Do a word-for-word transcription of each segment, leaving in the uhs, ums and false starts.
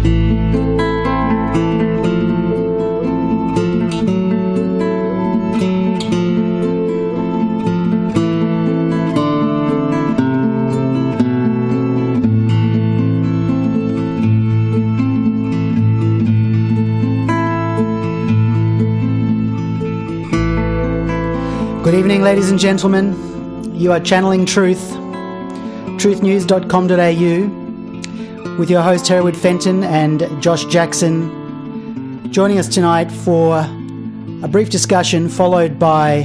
Good evening, ladies and gentlemen. You are channeling Truth, truth news dot com dot a u, with your host Hereward Fenton and Josh Jackson, joining us tonight for a brief discussion followed by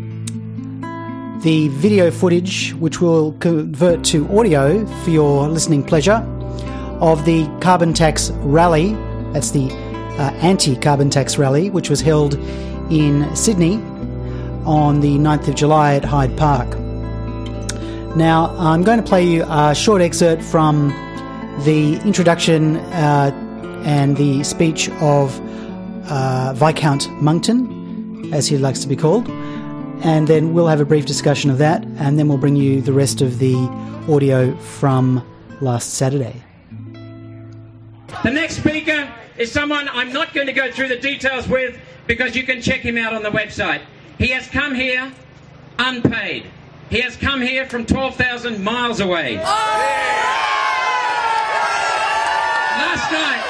the video footage, which will convert to audio for your listening pleasure, of the carbon tax rally. That's the uh, anti-carbon tax rally, which was held in Sydney on the ninth of July at Hyde Park. Now, I'm going to play you a short excerpt from the introduction uh, and the speech of uh, Viscount Monkton, as he likes to be called, and then we'll have a brief discussion of that, and then we'll bring you the rest of the audio from last Saturday. The next speaker is someone I'm not going to go through the details with, because you can check him out on the website. He has come here unpaid. He has come here from twelve thousand miles away. Oh! Last night,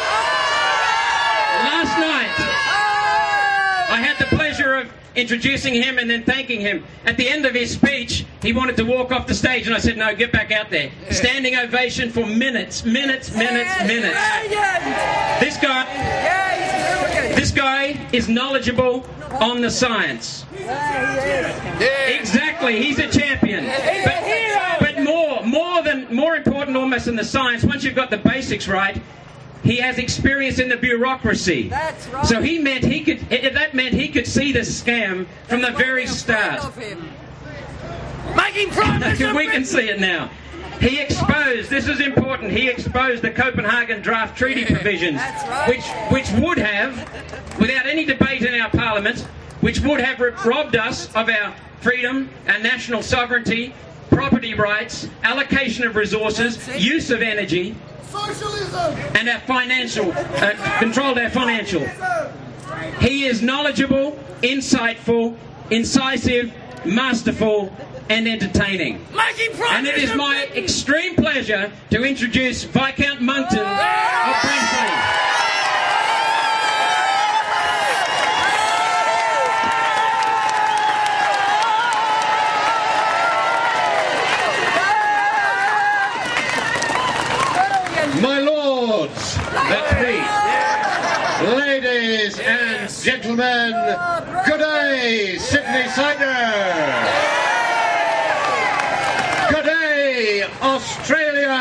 last night, I had the pleasure of introducing him and then thanking him. At the end of his speech, he wanted to walk off the stage, and I said, no, get back out there. Yeah. Standing ovation for minutes, minutes, minutes, yeah, minutes. Yeah, yeah. This guy, yeah, this guy is knowledgeable on the science. Yeah. Exactly, he's a champion. But, but more, more than, more important almost than the science, once you've got the basics right, he has experience in the bureaucracy. That's right. So he meant he could. That meant he could see the scam from the very start. Making progress. We can see it now. He exposed. This is important. He exposed the Copenhagen draft treaty yeah, provisions, right. which which would have, without any debate in our parliament, which would have robbed us of our freedom, our national sovereignty, property rights, allocation of resources, use of energy. Socialism. And our financial, uh, controlled our financial. He is knowledgeable, insightful, incisive, masterful, and entertaining. And it is my extreme pleasure to introduce Viscount Monkton of Brankley. My lords, that's me. Ladies and gentlemen, good day, Sydney Sider. Good day, Australia.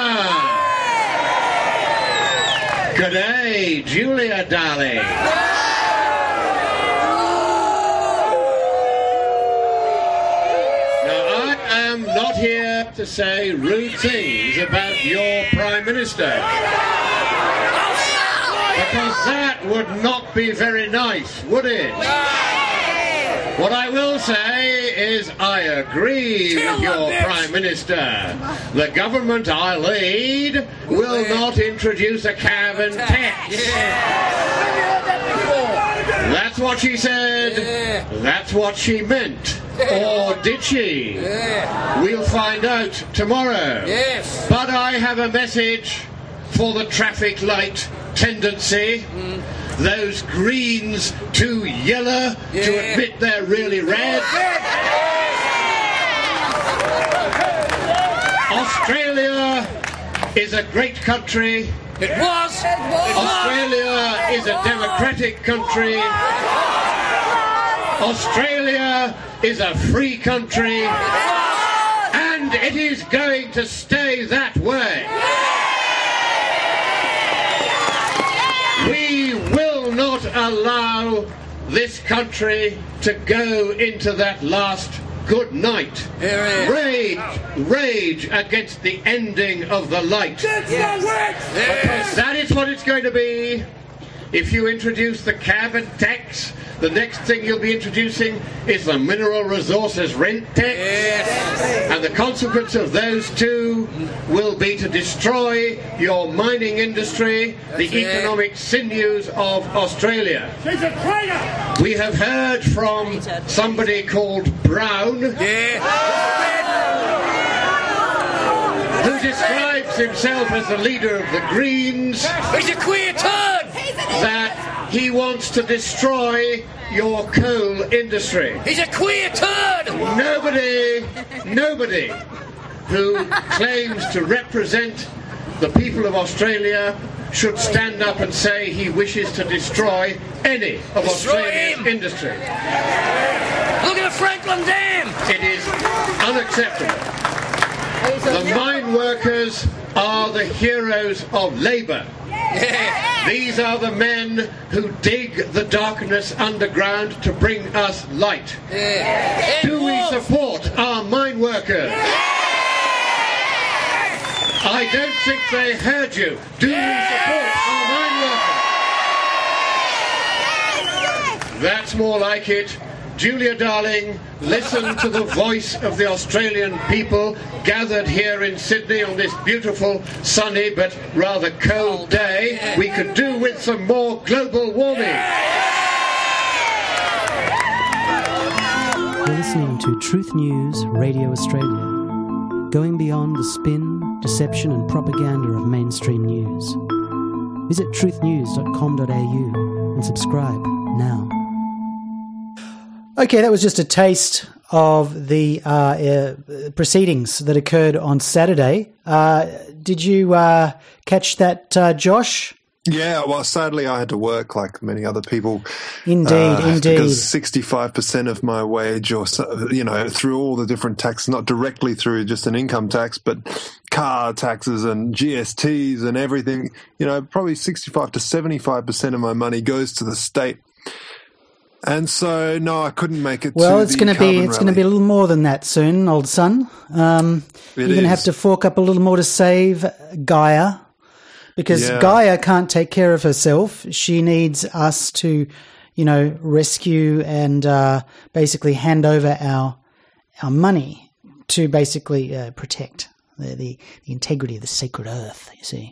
Good day, Julia, darling. Now, I am not here to say rude things about your Prime Minister, because that would not be very nice, would it? What I will say is I agree with your Prime Minister. The government I lead will not introduce a carbon tax. That's what she said. That's what she meant. Or did she? We'll find out tomorrow. But I have a message for the traffic light tendency. Those greens too yellow yeah. to admit they're really red. Australia is a great country. It was. It was. Australia is a democratic country. Australia is a free country. And it is going to stay that way. We will not allow this country to go into that last good night. Rage, rage against the ending of the light. Yes. Because that is what it's going to be. If you introduce the carbon tax, the next thing you'll be introducing is the mineral resources rent tax. Yes. And the consequence of those two will be to destroy your mining industry, That's the economic it. sinews of Australia. She's a traitor! We have heard from somebody called Brown, yeah. who describes himself as the leader of the Greens. He's a queer turd! That he wants to destroy your coal industry. He's a queer turd! Nobody, nobody who claims to represent the people of Australia should stand up and say he wishes to destroy any of destroy Australia's him. industry. Look at the Franklin Dam! It is unacceptable. The mine workers are the heroes of Labour. Yeah. These are the men who dig the darkness underground to bring us light. Yeah. Do we support our mine workers? Yeah. I don't think they heard you. Do yeah. we support our mine workers? That's more like it. Julia Darling, listen to the voice of the Australian people gathered here in Sydney on this beautiful, sunny but rather cold day. We could do with some more global warming. You're listening to Truth News Radio Australia, going beyond the spin, deception and propaganda of mainstream news. Visit truth news dot com dot a u and subscribe now. Okay, that was just a taste of the uh, uh, proceedings that occurred on Saturday. Uh, did you uh, catch that, uh, Josh? Yeah, well, sadly, I had to work like many other people. Indeed, uh, indeed. Because sixty-five percent of my wage, or so, you know, through all the different taxes, not directly through just an income tax, but car taxes and G S Ts and everything, you know, probably sixty-five to seventy-five percent of my money goes to the state. And so, no, I couldn't make it. Well, to it's the going to be it's rally. going to be a little more than that soon, old son. Um, you're going to have to fork up a little more to save Gaia, because yeah. Gaia can't take care of herself. She needs us to, you know, rescue and uh, basically hand over our our money to basically uh, protect the, the the integrity of the sacred earth. You see.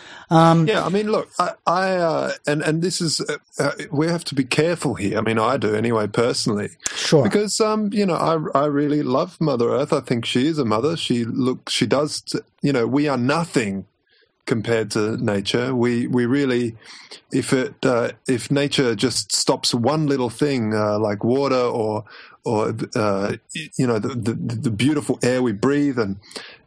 Um, yeah, I mean, look, I, I uh, and and this is uh, uh, we have to be careful here. I mean, I do anyway, personally. Sure. Because um, you know, I I really love Mother Earth. I think she is a mother. She look, she does. T- you know, we are nothing compared to nature. We we really, if it uh, if nature just stops one little thing uh, like water or or uh, you know the, the the beautiful air we breathe, and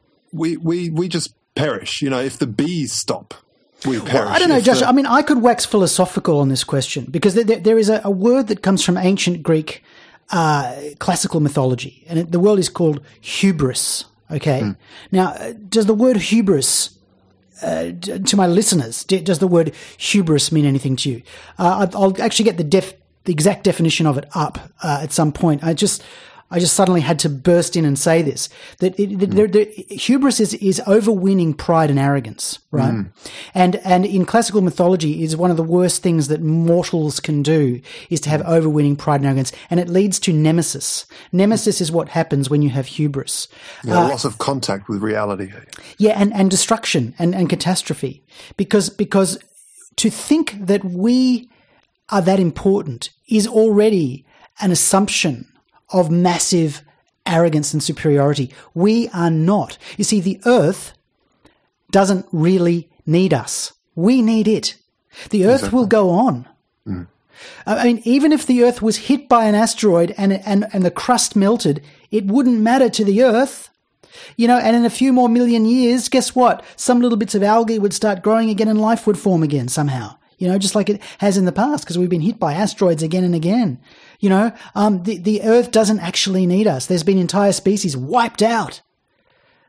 we we we just perish. You know, if the bees stop. We perish. Well, I don't know, Josh. The... I mean, I could wax philosophical on this question because there, there is a, a word that comes from ancient Greek uh, classical mythology, and it, the word is called hubris. Okay. Mm. Now, does the word hubris, uh, to my listeners, does the word hubris mean anything to you? Uh, I'll actually get the def, the exact definition of it up uh, at some point. I just. I just suddenly had to burst in and say this, that it, mm. the, the, hubris is, is overweening pride and arrogance, right? Mm. And and in classical mythology is one of the worst things that mortals can do is to have overweening pride and arrogance, and it leads to nemesis. Nemesis is what happens when you have hubris. Yeah, uh, loss of contact with reality. Yeah, and, and destruction and, and catastrophe. Because because to think that we are that important is already an assumption of massive arrogance and superiority. We are not. You see, the Earth doesn't really need us. We need it. The Earth exactly. will go on. Mm. I mean, even if the Earth was hit by an asteroid and, and, and the crust melted, it wouldn't matter to the Earth. You know, and in a few more million years, guess what? Some little bits of algae would start growing again and life would form again somehow. You know, just like it has in the past, because we've been hit by asteroids again and again. You know, um, the, the Earth doesn't actually need us. There's been entire species wiped out.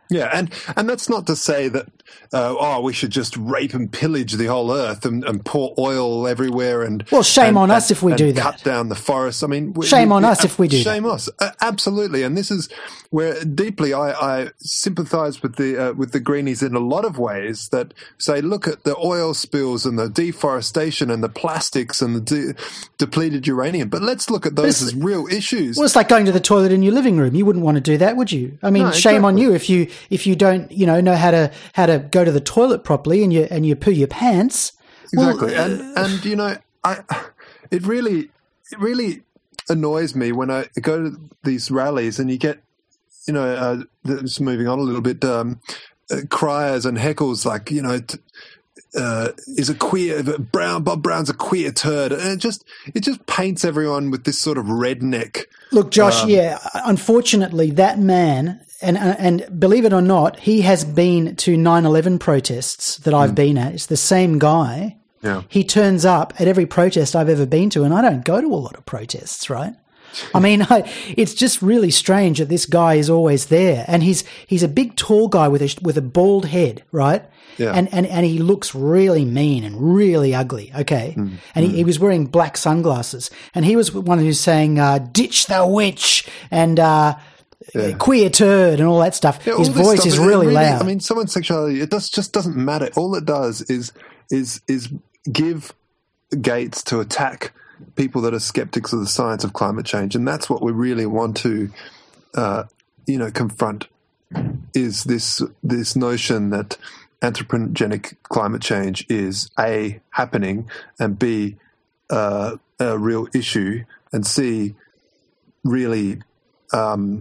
Yeah, and, and that's not to say that, uh, oh, we should just rape and pillage the whole earth and, and pour oil everywhere and... Well, shame and, on us and, if we do that. cut down the forests. I mean... We, shame we, on we, us if we do shame that. us. Uh, absolutely. And this is where deeply I, I sympathise with the uh, with the greenies in a lot of ways that say, look at the oil spills and the deforestation and the plastics and the de- depleted uranium. But let's look at those as real issues. Well, it's like going to the toilet in your living room. You wouldn't want to do that, would you? I mean, No, shame on exactly. you if you if you don't, you know, know how to how to go to the toilet properly and you and you poo your pants. Exactly, Well, and and you know, I it really it really annoys me when I go to these rallies and you get, you know, uh, just moving on a little bit, um, uh, criers and heckles like, you know, t- uh, is a queer Brown Bob Brown's a queer turd, and it just it just paints everyone with this sort of redneck. Look, Josh, Um, yeah, unfortunately, that man, and and believe it or not, he has been to nine eleven protests that I've been at. It's the same guy. Yeah. He turns up at every protest I've ever been to, and I don't go to a lot of protests, right? I mean, I, it's just really strange that this guy is always there, and he's he's a big, tall guy with a with a bald head, right? Yeah. And and and he looks really mean and really ugly. Okay, Mm. and he, he was wearing black sunglasses, and he was one who's saying uh, "ditch the witch" and uh, Yeah. "queer turd" and all that stuff. Yeah, His all this voice stuff, is it really, loud. I mean, someone's sexuality, it does, just doesn't matter. All it does is is is give gates to attack people that are skeptics of the science of climate change, and that's what we really want to, uh, you know, confront. Is this this notion that anthropogenic climate change is A, happening, and B, uh, a real issue, and C, really, um,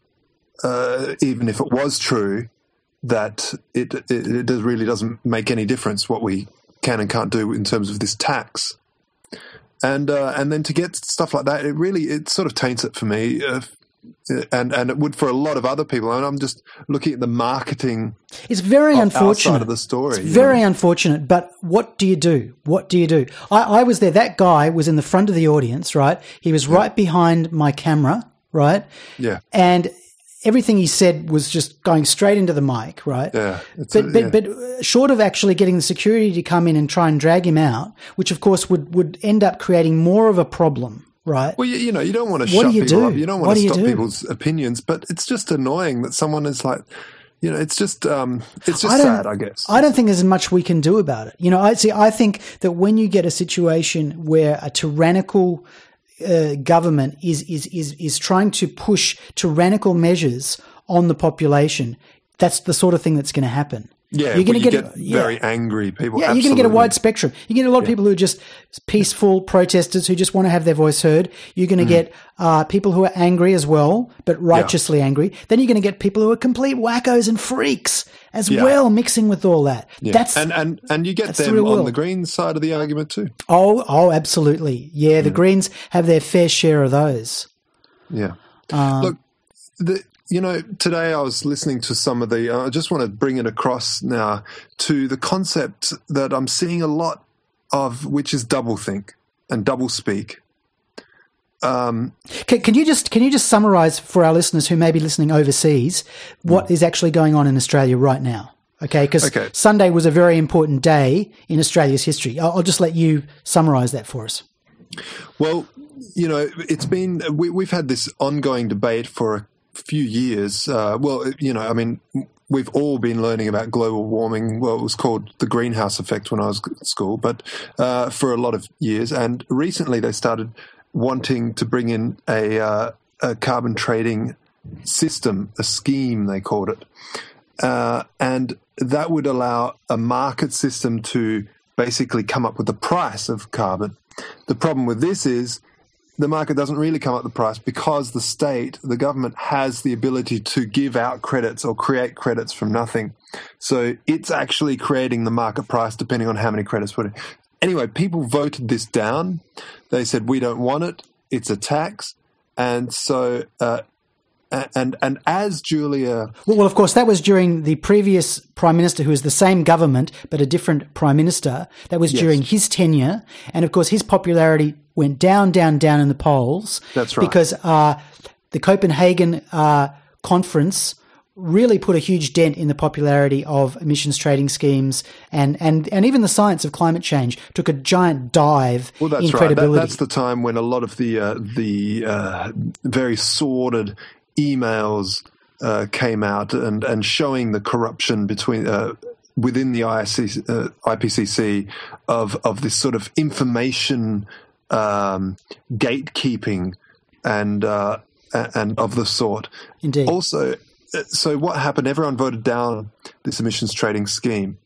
uh, even if it was true, that it, it, it does really doesn't make any difference what we can and can't do in terms of this tax. And uh, and then to get stuff like that, it really, it sort of taints it for me. Uh, and and it would for a lot of other people. And I'm just looking at the marketing. It's very of our unfortunate. side of the story. It's you very know? unfortunate. But what do you do? What do you do? I, I was there. That guy was in the front of the audience, right? He was right behind my camera, right? Yeah. And everything he said was just going straight into the mic, right? Yeah. It's But a- but yeah. but short of actually getting the security to come in and try and drag him out, which of course would would end up creating more of a problem. Right. Well, you, you know, you don't want to What shut do you people do? up. You don't What want do to you stop do? people's opinions, but it's just annoying that someone is like, you know, it's just, um, it's just I don't- sad, I guess. I don't think there's much we can do about it. You know, I see. I think that when you get a situation where a tyrannical uh, government is is is is trying to push tyrannical measures on the population, that's the sort of thing that's going to happen. Yeah, you're going well, to you get, get very angry people. Yeah, you're going to get a absolutely. wide spectrum. You get a lot of people who are just peaceful protesters who just want to have their voice heard. You're going to get uh, people who are angry as well, but righteously angry. Then you're going to get people who are complete wackos and freaks as Yeah. well, mixing with all that. Yeah. That's and, and, and you get that's the them real on world. the green side of the argument too. oh, oh, absolutely. Yeah, the Greens have their fair share of those. Yeah. Um, Look, the, you know, today I was listening to some of the, uh, I just want to bring it across now to the concept that I'm seeing a lot of, which is doublethink and doublespeak. Um, Can, can you just can you just summarise for our listeners who may be listening overseas what is actually going on in Australia right now? Okay, because Okay. Sunday was a very important day in Australia's history. I'll, I'll just let you summarise that for us. Well, you know, it's been, we, we've had this ongoing debate for a few years. Uh, well, you know, I mean, we've all been learning about global warming. Well, it was called the greenhouse effect when I was at school, but uh, for a lot of years. And recently they started wanting to bring in a, uh, a carbon trading system, a scheme, they called it. Uh, and that would allow a market system to basically come up with the price of carbon. The problem with this is the market doesn't really come up with the price because the state, the government, has the ability to give out credits or create credits from nothing. So it's actually creating the market price depending on how many credits put in. Anyway, people voted this down. They said, we don't want it. It's a tax. And so, uh, and and as Julia... Well, well, of course, that was during the previous Prime Minister, who was the same government but a different Prime Minister. That was Yes. during his tenure. And, of course, his popularity went down, down, down in the polls. That's right. Because uh, the Copenhagen uh, conference really put a huge dent in the popularity of emissions trading schemes, and, and, and even the science of climate change took a giant dive well, that's in right. credibility. That, that's the time when a lot of the uh, the uh, very sordid emails uh, came out and, and showing the corruption between uh, within the I P C C of of this sort of information um, gatekeeping and uh, and of the sort. Indeed. Also, so what happened? Everyone voted down this emissions trading scheme,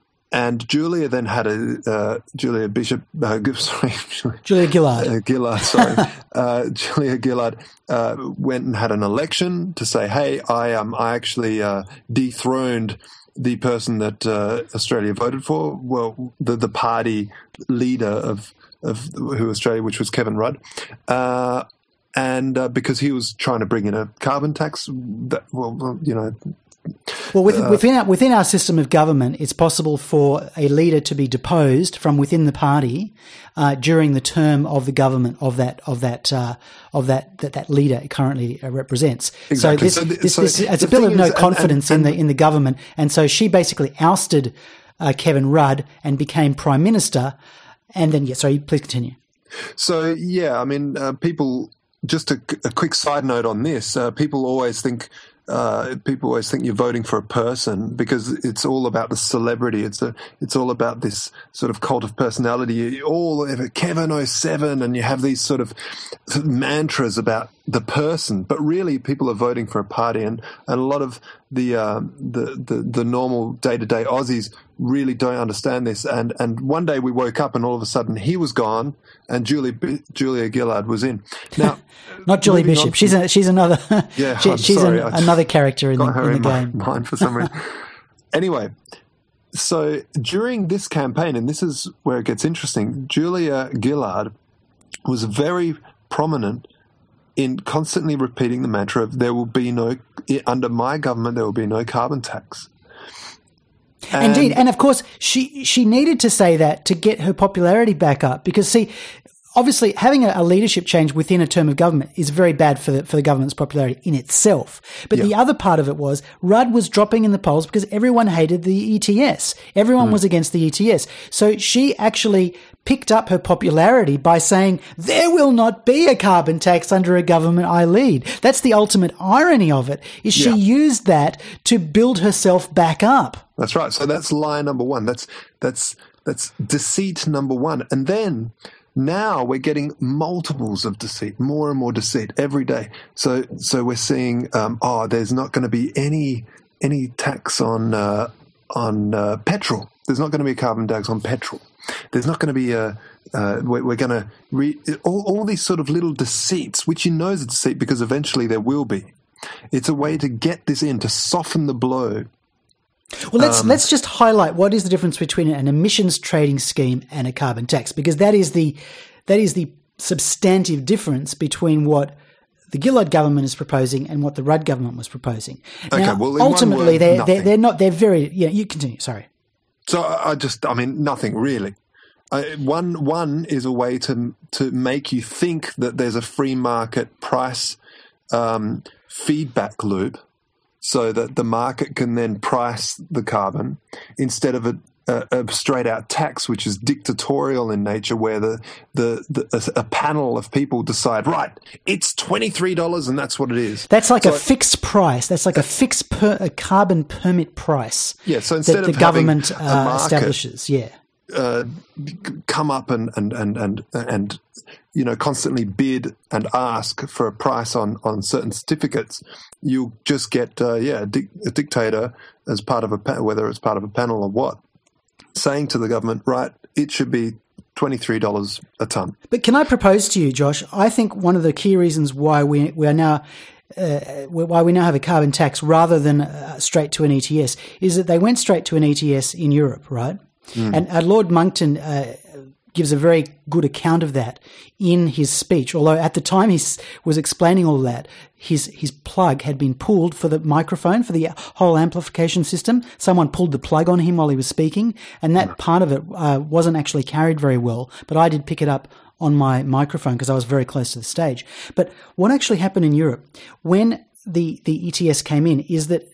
and Julia then had a uh, Julia Bishop, uh, sorry, Julia Gillard. Uh, Gillard, sorry, uh, Julia Gillard uh, went and had an election to say, "Hey, I um, I actually uh, dethroned the person that uh, Australia voted for." Well, the the party leader of of who Australia, which was Kevin Rudd. Uh, And uh, because he was trying to bring in a carbon tax, that, well, you know. Well, within, uh, within, our, within our system of government, it's possible for a leader to be deposed from within the party uh, during the term of the government of that of that uh, of that, that that leader currently represents. Exactly. So this, So the- this, so this it's a the bill thing of no is- and- confidence and- in the in the government, and so she basically ousted uh, Kevin Rudd and became prime minister. And then, yeah, sorry, please continue. So yeah, I mean, uh, people. Just a, a quick side note on this: uh, people always think uh, people always think you're voting for a person because it's all about the celebrity. It's a it's all about this sort of cult of personality. You all Kevin oh seven, and you have these sort of mantras about the person, but really people are voting for a party, and, and a lot of the, uh, the the the normal day to day Aussies really don't understand this. And and one day we woke up and all of a sudden he was gone and Julia Julia Gillard was in. Now, not Julie Bishop. From, she's a, she's another. Yeah, she, I'm she's sorry, an, another character in the, in the in my game. mind for some reason. Anyway, so during this campaign, and this is where it gets interesting, Julia Gillard was very prominent in constantly repeating the mantra of there will be no, under my government, there will be no carbon tax. And Indeed. And of course, she, she needed to say that to get her popularity back up because, see, obviously having a, a leadership change within a term of government is very bad for the, for the government's popularity in itself. But yeah. the other part of it was Rudd was dropping in the polls because everyone hated the E T S. Everyone mm. was against the E T S. So she actually picked up her popularity by saying, there will not be a carbon tax under a government I lead. That's the ultimate irony of it, is she yeah. used that to build herself back up. That's right. So that's lie number one. That's that's that's deceit number one. And then now we're getting multiples of deceit, more and more deceit every day. So so we're seeing, um, oh, there's not going to be any any tax on uh, on uh, petrol. There's not going to be a carbon tax on petrol. There's not going to be a. Uh, we're, we're going to re- all, all these sort of little deceits, which you know is a deceit because eventually there will be. It's a way to get this in to soften the blow. Well, let's Um, let's just highlight what is the difference between an emissions trading scheme and a carbon tax, because that is the that is the substantive difference between what the Gillard government is proposing and what the Rudd government was proposing. Okay, now, well, in one ultimately, word, they're, they're nothing. they're not they're very yeah. You continue. Sorry. So I I just, I mean, nothing really. I, one one is a way to to make you think that there's a free market price um, feedback loop, so that the market can then price the carbon instead of a, a, a straight out tax, which is dictatorial in nature, where the the, the a, a panel of people decide, right, it's twenty-three dollars and that's what it is. That's like so a fixed price. That's like a fixed per, a carbon permit price. Yeah, so instead that of the government having a uh, market, establishes, yeah. Uh, come up and, and, and, and, and, you know, constantly bid and ask for a price on, on certain certificates, you'll just get, uh, yeah, a, dic- a dictator as part of a, pa- whether it's part of a panel or what, saying to the government, right, it should be twenty-three dollars a tonne. But can I propose to you, Josh, I think one of the key reasons why we, we are now Uh, why we now have a carbon tax rather than uh, straight to an E T S is that they went straight to an E T S in Europe, right? Mm. And uh, Lord Monckton uh, gives a very good account of that in his speech, although at the time he was explaining all that, his his plug had been pulled for the microphone, for the whole amplification system. Someone pulled the plug on him while he was speaking, and that part of it uh, wasn't actually carried very well, but I did pick it up on my microphone because I was very close to the stage. But what actually happened in Europe when the, the E T S came in is that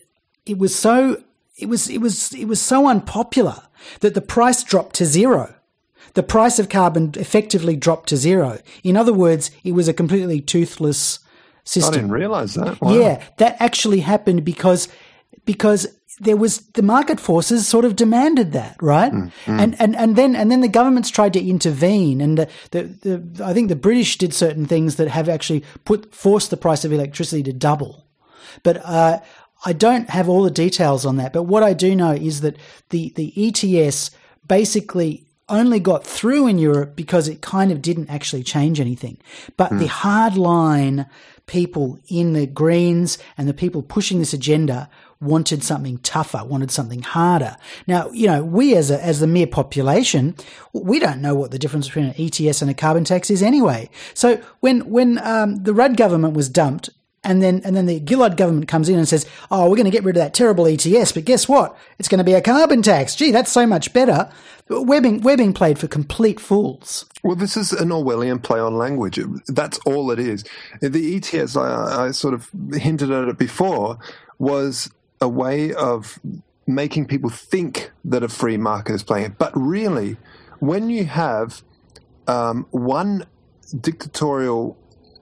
it was so it was it was it was so unpopular that the price dropped to zero. The price of carbon effectively dropped to zero. In other words, it was a completely toothless system. I didn't realise that. Wow. Yeah, that actually happened because because there was the market forces sort of demanded that, right? Mm, mm. And and and then and then the governments tried to intervene, and the, the, the I think the British did certain things that have actually put forced the price of electricity to double. But uh, I don't have all the details on that. But what I do know is that the the E T S basically only got through in Europe because it kind of didn't actually change anything. But mm. the hardline people in the Greens and the people pushing this agenda wanted something tougher, wanted something harder. Now, you know, we as a, as the mere population, we don't know what the difference between an E T S and a carbon tax is anyway. So when when um, the Rudd government was dumped, and then and then the Gillard government comes in and says, oh, we're going to get rid of that terrible E T S, but guess what? It's going to be a carbon tax. Gee, that's so much better. We're being, we're being played for complete fools. Well, this is an Orwellian play on language. That's all it is. The E T S, I, I sort of hinted at it before, was a way of making people think that a free market is playing it. But really, when you have um, one dictatorial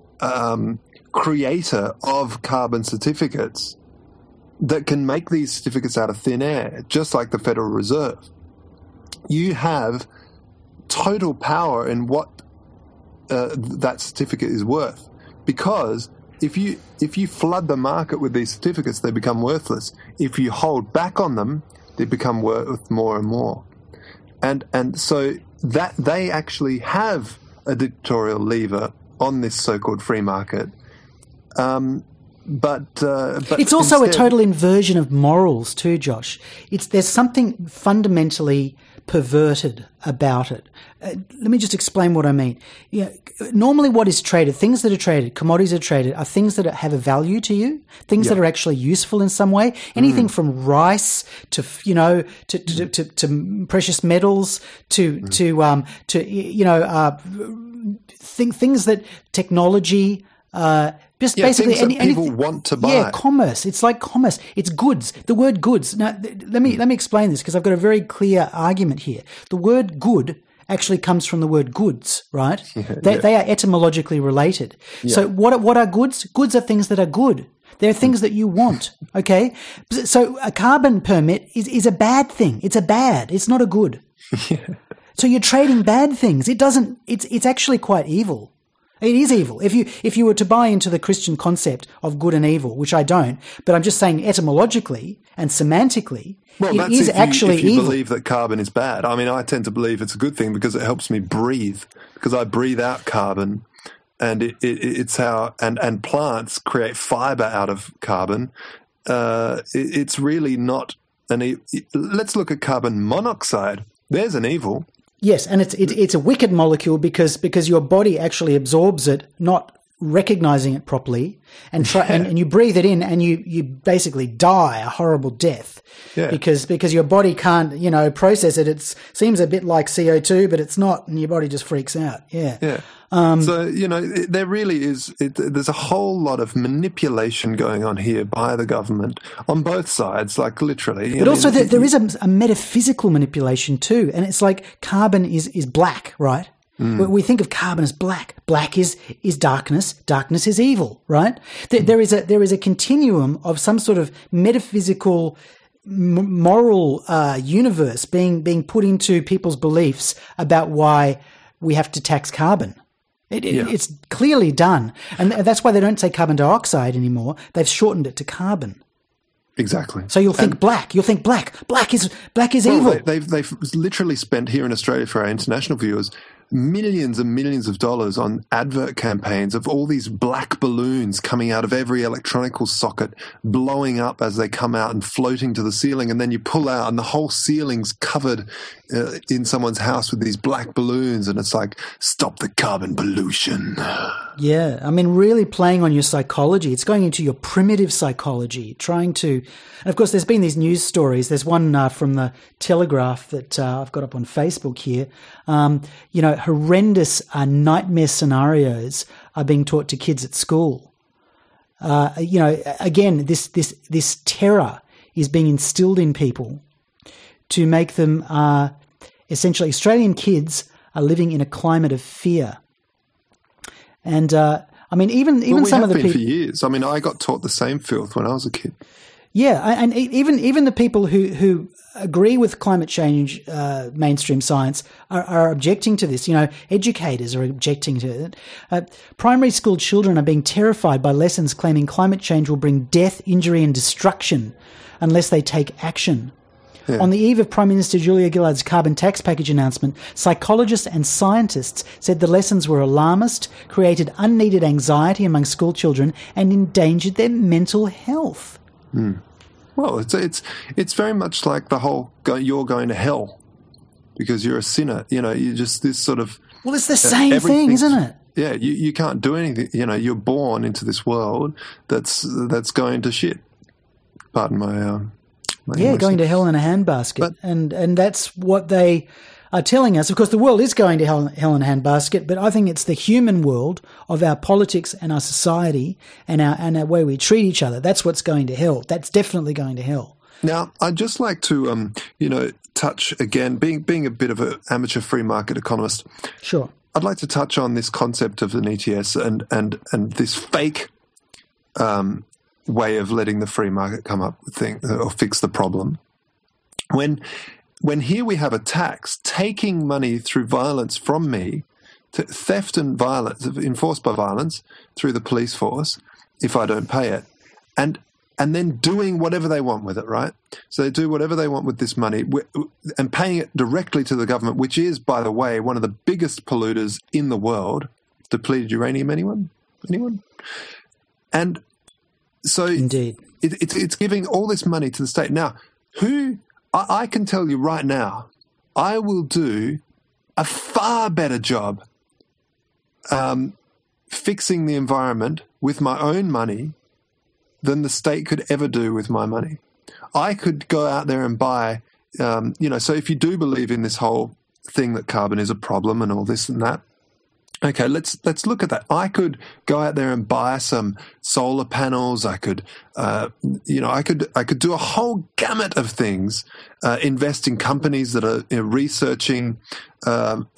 um, creator of carbon certificates that can make these certificates out of thin air, just like the Federal Reserve, you have total power in what uh, that certificate is worth. Because if you if you flood the market with these certificates, they become worthless. If you hold back on them, they become worth more and more. And and so that they actually have a dictatorial lever on this so-called free market. Um, but, uh, but it's also instead, a total inversion of morals too, Josh. It's there's something fundamentally perverted about it. Uh, let me just explain what I mean. You know, normally what is traded, things that are traded, commodities are traded, are things that have a value to you, things yeah. that are actually useful in some way. Anything mm. from rice to, you know, to, to, to, to precious metals to, mm. to, um, to, you know, uh, th- things that technology, uh, just yeah, basically things any, that people anything, want to buy. Yeah, commerce. It's like commerce. It's goods. The word goods. Now, th- let me let me explain this because I've got a very clear argument here. The word good actually comes from the word goods, right? Yeah, they, yeah. they are etymologically related. Yeah. So what what are goods? Goods are things that are good. They're things that you want, okay? So a carbon permit is, is a bad thing. It's a bad. It's not a good. Yeah. So you're trading bad things. It doesn't. It's it's actually quite evil. It is evil. If you if you were to buy into the Christian concept of good and evil, which I don't, but I'm just saying etymologically and semantically, well, it that's is if you, actually if you evil. believe that carbon is bad. I mean, I tend to believe it's a good thing because it helps me breathe, because I breathe out carbon, and it, it, it's how and, and plants create fiber out of carbon. Uh, it, it's really not an. E- let's look at carbon monoxide. There's an evil. Yes, and it's it, it's a wicked molecule because because your body actually absorbs it, not recognizing it properly, and try, yeah. and, and you breathe it in, and you, you basically die a horrible death yeah. because because your body can't you know process it. It seems a bit like C O two, but it's not, and your body just freaks out. Yeah, yeah. Um, so you know it, there really is. It, there's a whole lot of manipulation going on here by the government on both sides, like literally. But I also mean, there, there is a, a metaphysical manipulation too, and it's like carbon is is black, right? Mm. We think of carbon as black. Black is is darkness. Darkness is evil, right? There, mm. there is a there is a continuum of some sort of metaphysical, m- moral uh, universe being being put into people's beliefs about why we have to tax carbon. It, it, yeah. It's clearly done, and that's why they don't say carbon dioxide anymore. They've shortened it to carbon. Exactly. So you'll think and, black. You'll think black. Black is black is well, evil. They, they've they've literally spent here in Australia for our international viewers millions and millions of dollars on advert campaigns of all these black balloons coming out of every electronical socket, blowing up as they come out and floating to the ceiling, and then you pull out and the whole ceiling's covered uh, in someone's house with these black balloons, and it's like, stop the carbon pollution. Yeah, I mean, really playing on your psychology. It's going into your primitive psychology, trying to... And of course, there's been these news stories. There's one uh, from the Telegraph that uh, I've got up on Facebook here. Um, you know, horrendous uh, nightmare scenarios are being taught to kids at school. Uh, you know, again, this this this terror is being instilled in people to make them uh, essentially Australian kids are living in a climate of fear. And uh, I mean, even even well, we some have of the been people for years. I mean, I got taught the same filth when I was a kid. Yeah, and even even the people who, who agree with climate change, uh, mainstream science, are, are objecting to this. You know, educators are objecting to it. Uh, primary school children are being terrified by lessons claiming climate change will bring death, injury and destruction unless they take action. Yeah. On the eve of Prime Minister Julia Gillard's carbon tax package announcement, psychologists and scientists said the lessons were alarmist, created unneeded anxiety among school children and endangered their mental health. Mm. Well, it's it's it's very much like the whole go, you're going to hell because you're a sinner. You know, you just this sort of well, it's the same thing, isn't it? Yeah, you, you can't do anything. You know, you're born into this world that's that's going to shit. Pardon my um. My yeah, English. Going to hell in a handbasket, But, and and that's what they are telling us. Of course, the world is going to hell, hell in a handbasket, but I think it's the human world of our politics and our society and our and our way we treat each other. That's what's going to hell. That's definitely going to hell. Now, I'd just like to, um, you know, touch again, being being a bit of an amateur free market economist. Sure. I'd like to touch on this concept of an E T S and and and this fake um, way of letting the free market come up with thing or fix the problem. When when here we have a tax taking money through violence from me, to theft and violence enforced by violence through the police force if I don't pay it, and and then doing whatever they want with it, right? So they do whatever they want with this money and paying it directly to the government, which is, by the way, one of the biggest polluters in the world. Depleted uranium, anyone? Anyone? And so Indeed. It, it's, it's giving all this money to the state. Now, who, I, I can tell you right now, I will do a far better job um, fixing the environment with my own money than the state could ever do with my money. I could go out there and buy, um, you know, so if you do believe in this whole thing that carbon is a problem and all this and that, okay, let's let's look at that. I could go out there and buy some solar panels. I could, uh, you know, I could I could do a whole gamut of things. Uh, invest in companies that are you know, researching um,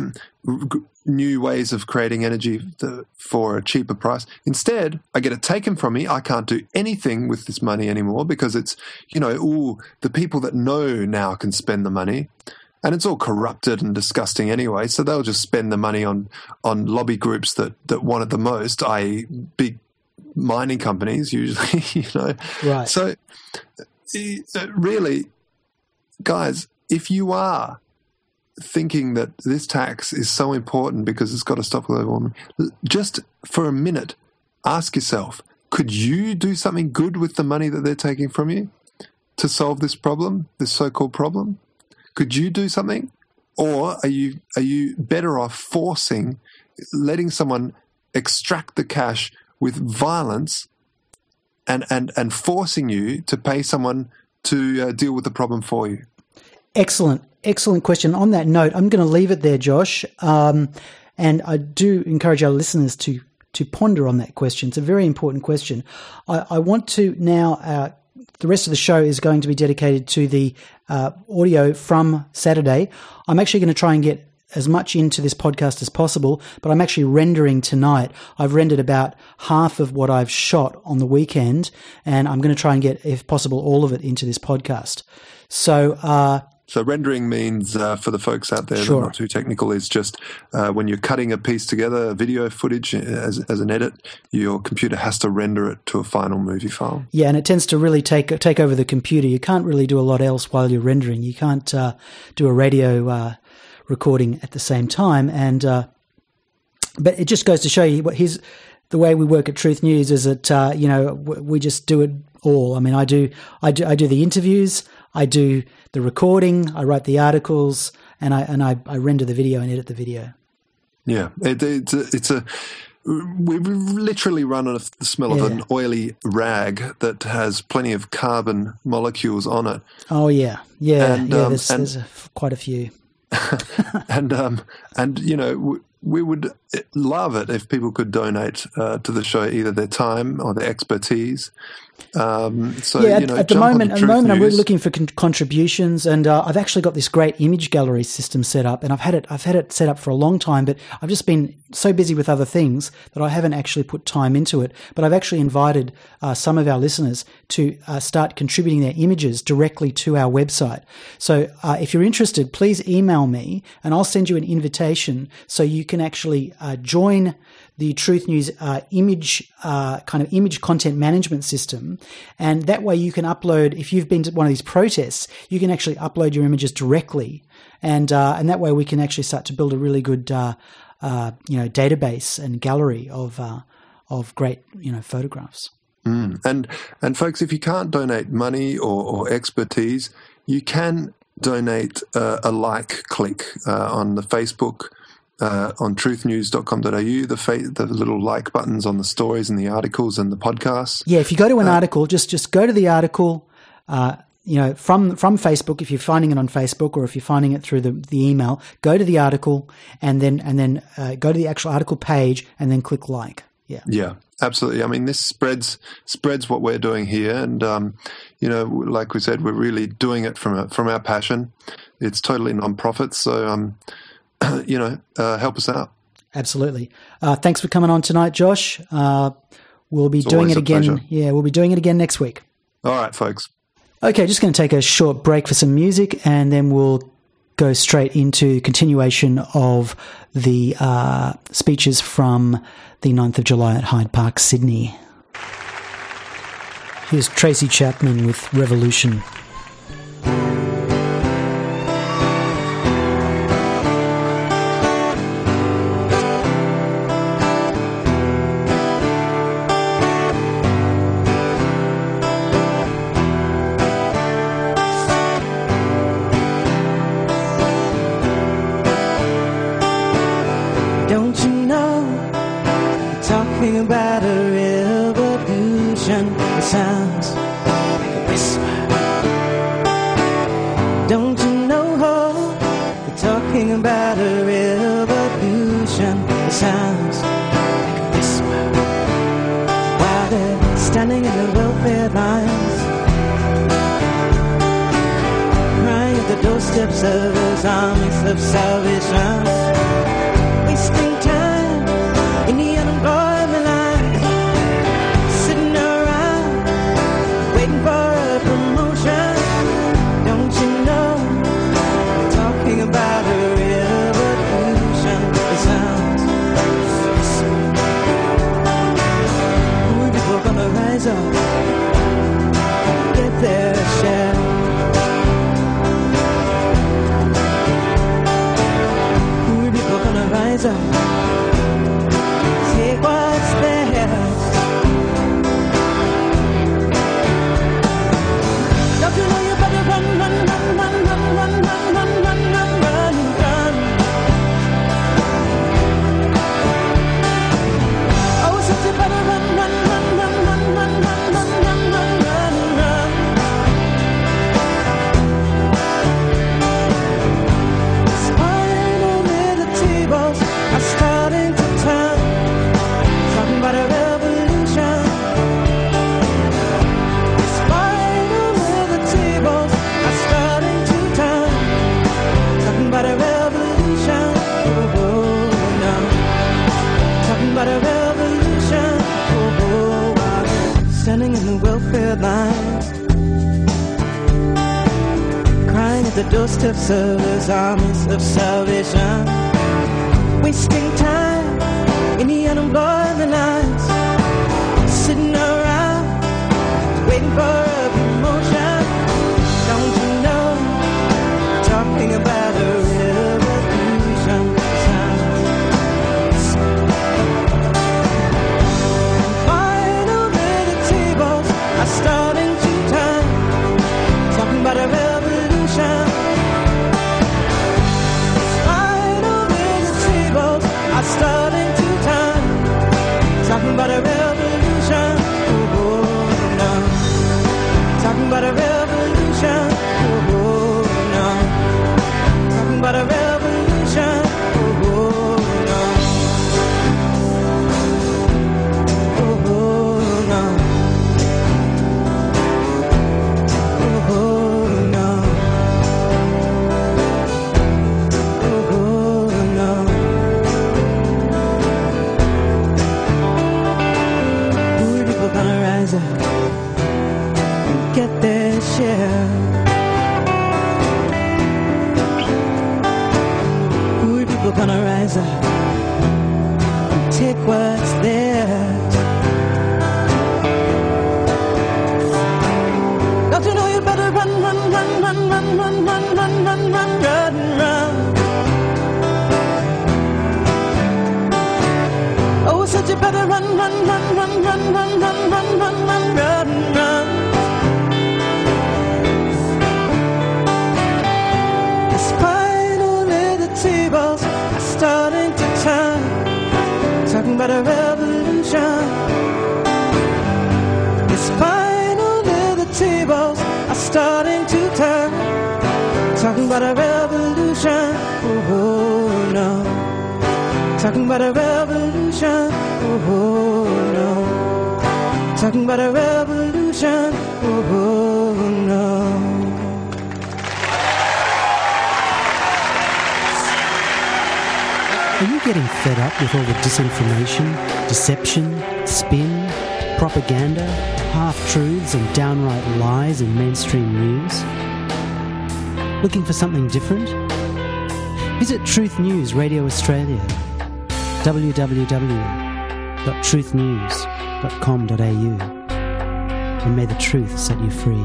new ways of creating energy for a cheaper price. Instead, I get it taken from me. I can't do anything with this money anymore because it's, you know, ooh, the people that know now can spend the money. And it's all corrupted and disgusting anyway, so they'll just spend the money on, on lobby groups that, that want it the most, that is big mining companies usually, you know. Right. So really, guys, if you are thinking that this tax is so important because it's got to stop global warming, just for a minute, ask yourself, could you do something good with the money that they're taking from you to solve this problem, this so-called problem? Could you do something? Or are you are you better off forcing, letting someone extract the cash with violence and, and, and forcing you to pay someone to uh, deal with the problem for you? Excellent. Excellent question. On that note, I'm going to leave it there, Josh. Um, and I do encourage our listeners to to ponder on that question. It's a very important question. I, I want to now uh, the rest of the show is going to be dedicated to the uh, audio from Saturday. I'm actually going to try and get as much into this podcast as possible, but I'm actually rendering tonight. I've rendered about half of what I've shot on the weekend, and I'm going to try and get, if possible, all of it into this podcast. So, uh, So rendering means, uh, for the folks out there Sure. that are not too technical, is just uh, when you're cutting a piece together, video footage as, as an edit, your computer has to render it to a final movie file. yeah, and it tends to really take take over the computer. You can't really do a lot else while you're rendering. You can't uh, do a radio uh, recording at the same time. And uh, but it just goes to show you what his the way we work at Truth News is that uh, you know we just do it all. I mean, I do I do I do the interviews. I do the recording, I write the articles, and I and I, I render the video and edit the video. Yeah, it, it's a, it's a we literally run on the smell Yeah. of an oily rag that has plenty of carbon molecules on it. Oh yeah, yeah, And, yeah. um, There's, and- there's a, quite a few. and um, and you know we, we would love it if people could donate uh, to the show, either their time or their expertise. Um, so, yeah, at, you know, at the jump moment, onto at the Truth moment, I'm really News. looking for con- contributions, and uh, I've actually got this great image gallery system set up, and I've had it, I've had it set up for a long time, but I've just been so busy with other things that I haven't actually put time into it. But I've actually invited uh, some of our listeners to uh, start contributing their images directly to our website. So uh, if you're interested, please email me, and I'll send you an invitation so you can actually uh, join the Truth News uh, image uh, kind of image content management system, and that way you can upload. If you've been to one of these protests, you can actually upload your images directly, and uh, and that way we can actually start to build a really good uh, uh, you know database and gallery of uh, of great you know photographs. Mm. And and folks, if you can't donate money or, or expertise, you can donate uh, a like click uh, on the Facebook. Uh, on truth news dot com dot a u, the fa- the little like buttons on the stories and the articles and the podcasts. Yeah, if you go to an uh, article, just just go to the article, uh, you know, from from Facebook. If you're finding it on Facebook, or if you're finding it through the, the email, go to the article and then and then uh, go to the actual article page and then click like. Yeah, yeah, absolutely. I mean, this spreads spreads what we're doing here, and um, you know, like we said, we're really doing it from a, from our passion. It's totally non-profit, so um. you know, uh, help us out. Absolutely. Uh, thanks for coming on tonight, Josh. Uh, we'll be It's doing always it a again. pleasure. Yeah, we'll be doing it again next week. All right, folks. Okay, just going to take a short break for some music, and then we'll go straight into continuation of the uh, speeches from the ninth of July at Hyde Park, Sydney. Here's Tracy Chapman with Revolution. Don't you know, you're talking about a revolution. It sounds like a whisper. Don't you know, you're talking about a revolution. It sounds like a whisper. While they're standing in the welfare lines, crying at the doorsteps of those armies of salvation. Wasting time in the unemployment line, sitting around waiting for a promotion. Don't you know, we're talking about a revolution. It sounds poor people gonna rise up, get their share. Poor people gonna rise up, take what's theirs. Don't you know you better run, run, run, run, run, run, run, run, run, run, run, run. Oh, so you better run, run, run, run, run, run, run, run, run, run, run, run. Spinal meditables are starting to turn, talking about a revolution. Spinal meditables are starting to turn, talking about a revolution. Oh, oh, no. Talking about a revolution. Oh, oh, while they're standing in the welfare lines, crying at the doorsteps of those armies of salvation. Wasting time in the unemployment lines, sitting around waiting for a promotion. Don't you know, talking about a revolution. Final meditables are starting to turn, talking about a revolution. gonna rise up and take what's theirs. Don't you know you better run, run, run, run, run, run, run, run, run, run, run, run. Oh, I said you better run, run, run, run, run, run, run, run, run, run, run, run. It's finally the tables are starting to turn. Talking about a revolution. It's finally the tables are starting to turn. Talking about a revolution. Oh, no. Talking about a revolution, oh no. Talking about a revolution, oh no. Are you getting fed up with all the disinformation, deception, spin, propaganda, half-truths and downright lies in mainstream news? Looking for something different? Visit Truth News Radio Australia. w w w dot truth news dot com dot a u, and may the truth set you free.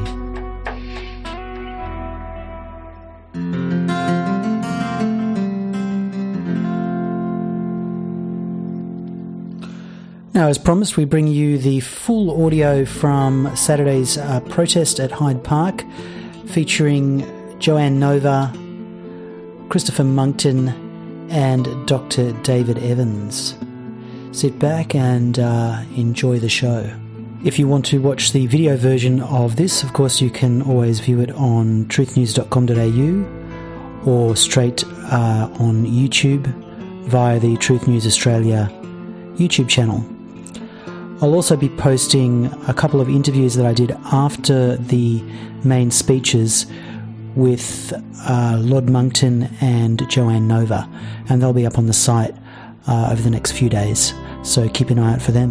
Now, as promised, we bring you the full audio from Saturday's uh, protest at Hyde Park, featuring Joanne Nova, Christopher Monckton, and Doctor David Evans. Sit back and uh, enjoy the show. If you want to watch the video version of this, of course, you can always view it on truth news dot com dot a u or straight uh, on YouTube via the Truth News Australia YouTube channel. I'll also be posting a couple of interviews that I did after the main speeches with uh, Lord Monckton and Joanne Nova, and they'll be up on the site uh, over the next few days, so keep an eye out for them.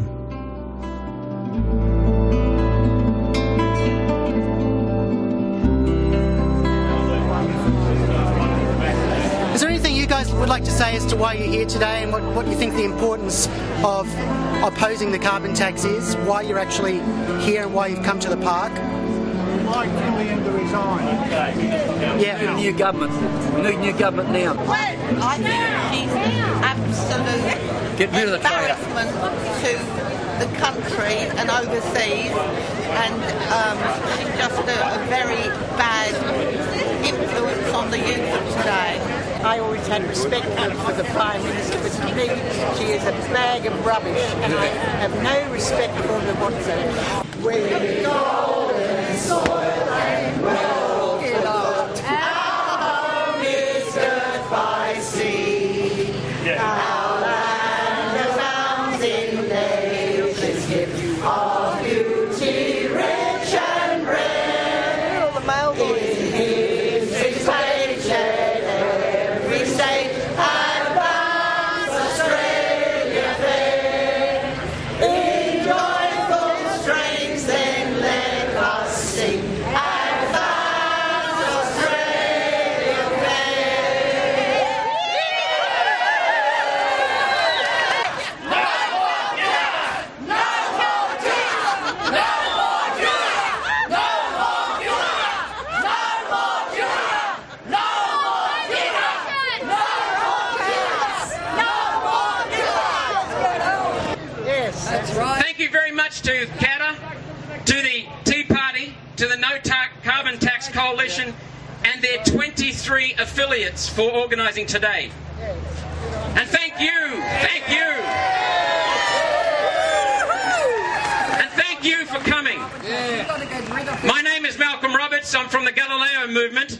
Is there anything you guys would like to say as to why you're here today and what, what you think the importance of opposing the carbon tax is, why you're actually here and why you've come to the park? Like Killian to resign. Yeah. We need a new government. We need a new government now. Well, I think she's absolute Get rid of the traitor. embarrassment to the country and overseas, and um, she's just a, a very bad influence on the youth of today. I always had respect for the Prime Minister, but to me, she is a bag of rubbish, and I have no respect for her whatsoever. We're golden soil and well beloved. Our home is earth by sea. Our land abounds in nature's gift of beauty, rich and rare. All the male voices. In his state, every state advance Australia fair. In joyful strains, then let us sing. Advance Australia fair. No more Bureau! No more Bureau! No more Bureau! No more Bureau! No more Bureau! No more Bureau! No more Bureau! Yes, that's right. Thank you very much to Katter, to the Tea Party, to the No Ta- Carbon Tax Coalition, and their twenty-three affiliates for organising today. And thank you, thank you. And thank you for coming. My name is Malcolm Roberts. I'm from the Galileo movement.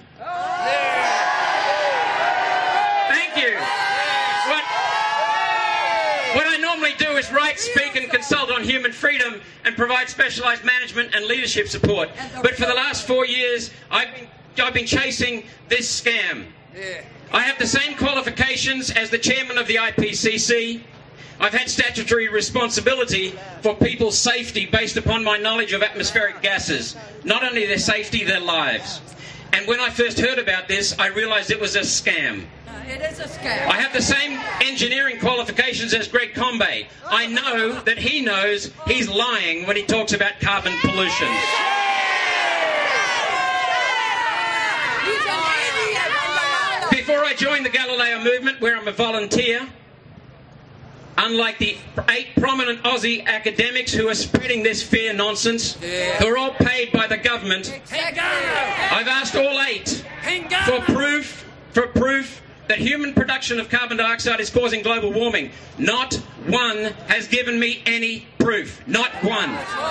Thank you. What, what I normally do is write, speak and consult on human freedom and provide specialised management and leadership support. But for the last four years, I've been, I've been chasing this scam. I have the same qualifications as the chairman of the I P C C. I've had statutory responsibility for people's safety based upon my knowledge of atmospheric gases. Not only their safety, their lives. And when I first heard about this, I realised it was a scam. It is a scam. I have the same engineering qualifications as Greg Combay. I know that he knows he's lying when he talks about carbon pollution. Before I joined the Galileo movement, where I'm a volunteer, unlike the eight prominent Aussie academics who are spreading this fear nonsense, yeah. who are all paid by the government, I've asked all eight for proof, for proof that human production of carbon dioxide is causing global warming. Not one has given me any proof. Not one.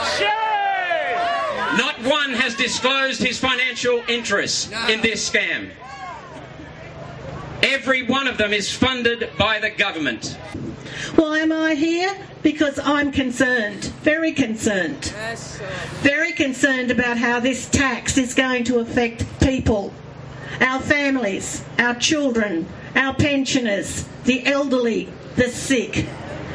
Not one has disclosed his financial interests in this scam. Every one of them is funded by the government. Why am I here? Because I'm concerned, very concerned. Very concerned about how this tax is going to affect people, our families, our children, our pensioners, the elderly, the sick.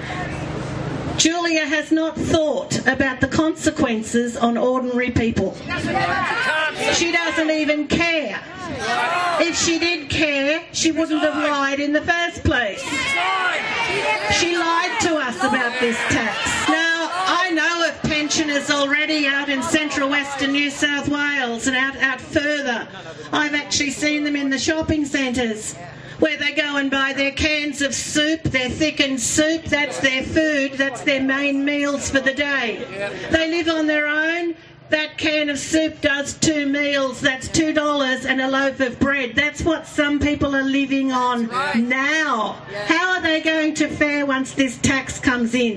Julia has not thought about the consequences on ordinary people. She doesn't even care. If she did care, she wouldn't have lied in the first place. She lied to us about this tax. Now, I know of pensioners already out in central western New South Wales and out, out further. I've actually seen them in the shopping centres, where they go and buy their cans of soup, their thickened soup, that's their food, that's their main meals for the day. They live on their own. That can of soup does two meals, that's two dollars and a loaf of bread. That's what some people are living on now. How are they going to fare once this tax comes in?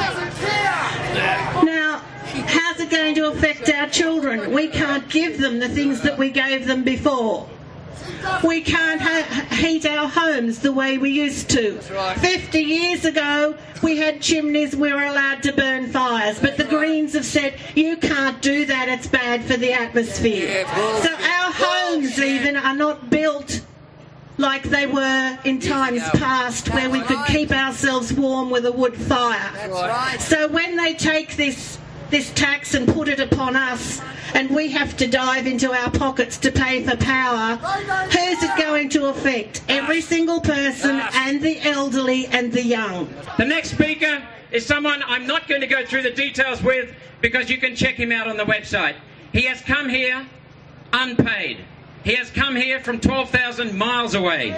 Now, how's it going to affect our children? We can't give them the things that we gave them before. We can't ha- heat our homes the way we used to. Fifty years ago, we had chimneys, we were allowed to burn fires, but the Greens have said, you can't do that, it's bad for the atmosphere. So our homes even are not built like they were in times past, where we could keep ourselves warm with a wood fire. So when they take this this tax and put it upon us, and we have to dive into our pockets to pay for power, who's it going to affect? Every single person, and the elderly and the young. The next speaker is someone I'm not going to go through the details with, because you can check him out on the website. He has come here unpaid. He has come here from twelve thousand miles away.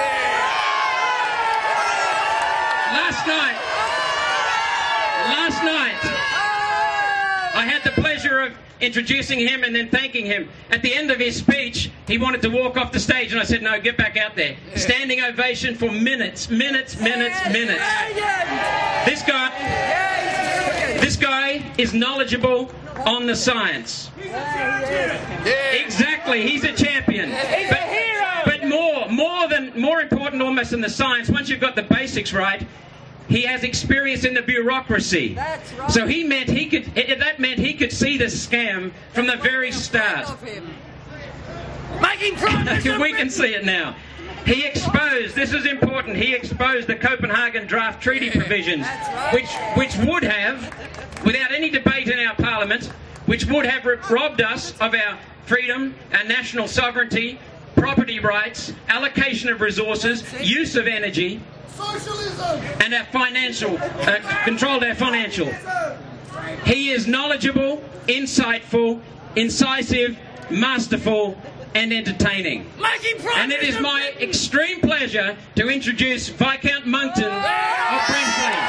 Last night, last night, I had the pleasure of introducing him and then thanking him. At the end of his speech, he wanted to walk off the stage, and I said, no, get back out there. Standing ovation for minutes, minutes, minutes, minutes. This guy, this guy is knowledgeable on the science. Exactly, he's a champion. But, but more, more than, more important almost than the science, once you've got the basics right, he has experience in the bureaucracy. That's right. So he meant he could. That meant he could see the scam from the very start. Making progress. We can see it now. He exposed. This is important. He exposed the Copenhagen Draft Treaty provisions, right. which which would have, without any debate in our Parliament, which would have robbed us of our freedom, our national sovereignty, property rights, allocation of resources, use of energy. Socialism. And our financial, uh, controlled our financial. He is knowledgeable, insightful, incisive, masterful, and entertaining. And it is my extreme pleasure to introduce Viscount Monkton of Prinsley.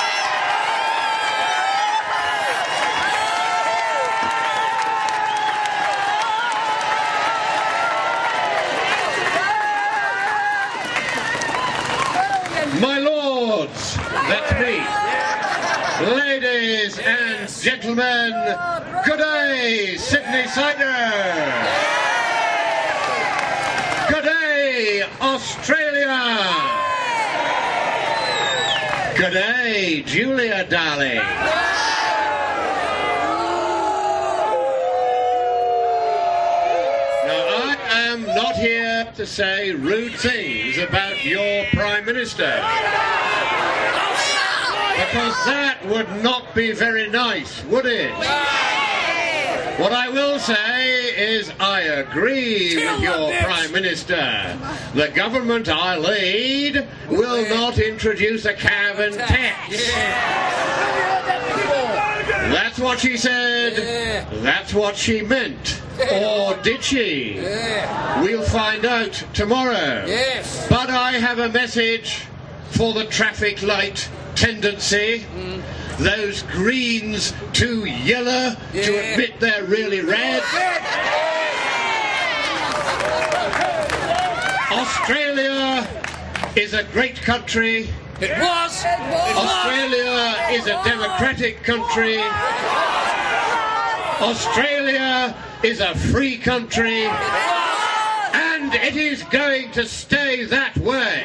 My lords, that's me. Ladies and gentlemen, good day, Sydney Sider. Good day, Australia. Good day, Julia, darling. Now, I am not here to say rude things about your Prime Minister, because that would not be very nice, would it? What I will say is, I agree Kill with the your bitch. Prime Minister. The government I lead will not introduce a carbon tax. That's what she said. Yeah. That's what she meant. Or did she? Yeah. We'll find out tomorrow. Yes. But I have a message for the traffic light tendency. Mm. Those greens too yellow Yeah. to admit they're really red. Australia is a great country. It was. It was. Australia is a democratic country. Australia is a free country. And it is going to stay that way.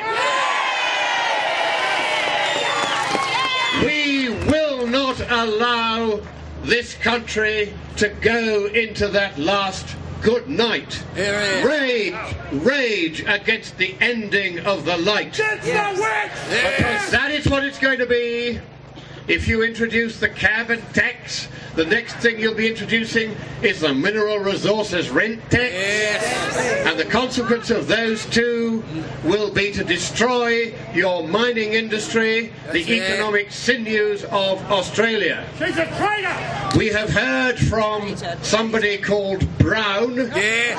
We will not allow this country to go into that last good night. Rage, rage against the ending of the light. Because that is what it's going to be. If you introduce the carbon tax, the next thing you'll be introducing is the mineral resources rent tax. Yes. And the consequence of those two will be to destroy your mining industry, That's the it. economic sinews of Australia. She's a traitor! We have heard from somebody called Brown, Yeah.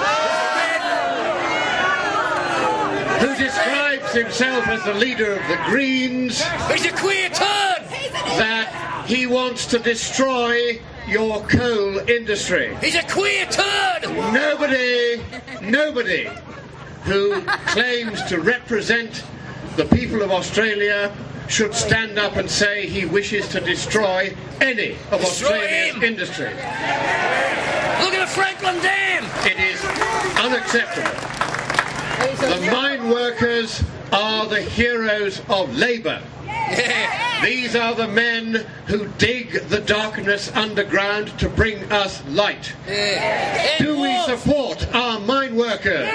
who describes himself as the leader of the Greens, He's a queer turd. that he wants to destroy your coal industry. He's a queer turd. Nobody, nobody who claims to represent the people of Australia should stand up and say he wishes to destroy any of Destroy Australia's him. industry. Look at the Franklin Dam. It is unacceptable. The mine workers are the heroes of Labour. Yeah. These are the men who dig the darkness underground to bring us light. Yeah. Do we support our mine workers?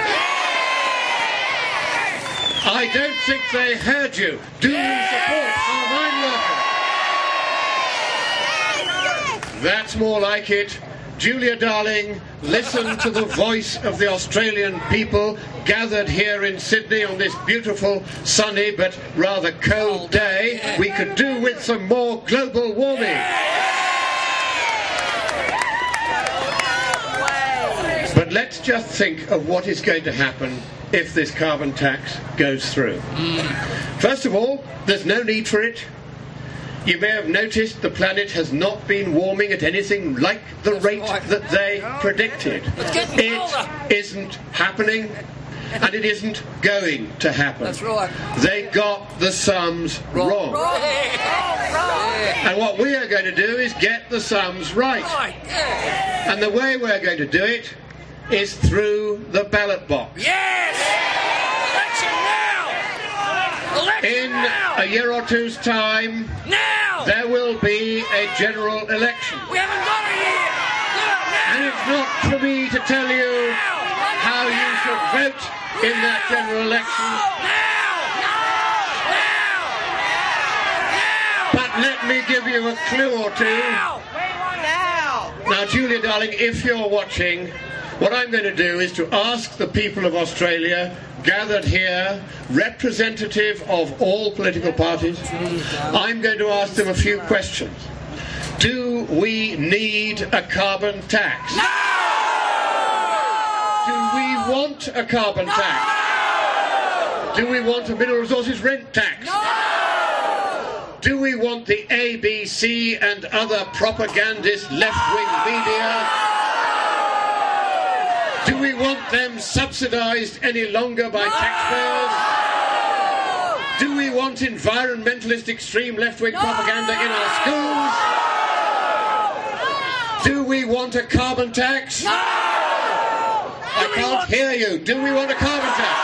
I don't think they heard you. Do we support our mine workers? That's more like it. Julia Darling, listen to the voice of the Australian people gathered here in Sydney on this beautiful, sunny but rather cold day. We could do with some more global warming. But let's just think of what is going to happen if this carbon tax goes through. First of all, there's no need for it. You may have noticed the planet has not been warming at anything like the rate that they predicted. It isn't happening, and it isn't going to happen. That's right. They got the sums wrong. And what we are going to do is get the sums right. And the way we're going to do it is through the ballot box. Yes! Election now! Election In now! a year or two's time, Now! there will be a general election. We haven't got a year! And it's not for me to tell you how you should vote in that general election. But let me give you a clue or two. Now! Now, Julia Darling, if you're watching, what I'm going to do is to ask the people of Australia gathered here, representative of all political parties, I'm going to ask them a few questions. Do we need a carbon tax? No! Do we want a carbon No! tax? Do we want a mineral resources rent tax? No! Do we want the A B C and other propagandist left-wing media? Do we want them subsidised any longer by taxpayers? Do we want environmentalist extreme left-wing propaganda in our schools? Do we want a carbon tax? No! I can't hear you. Do we want a carbon tax?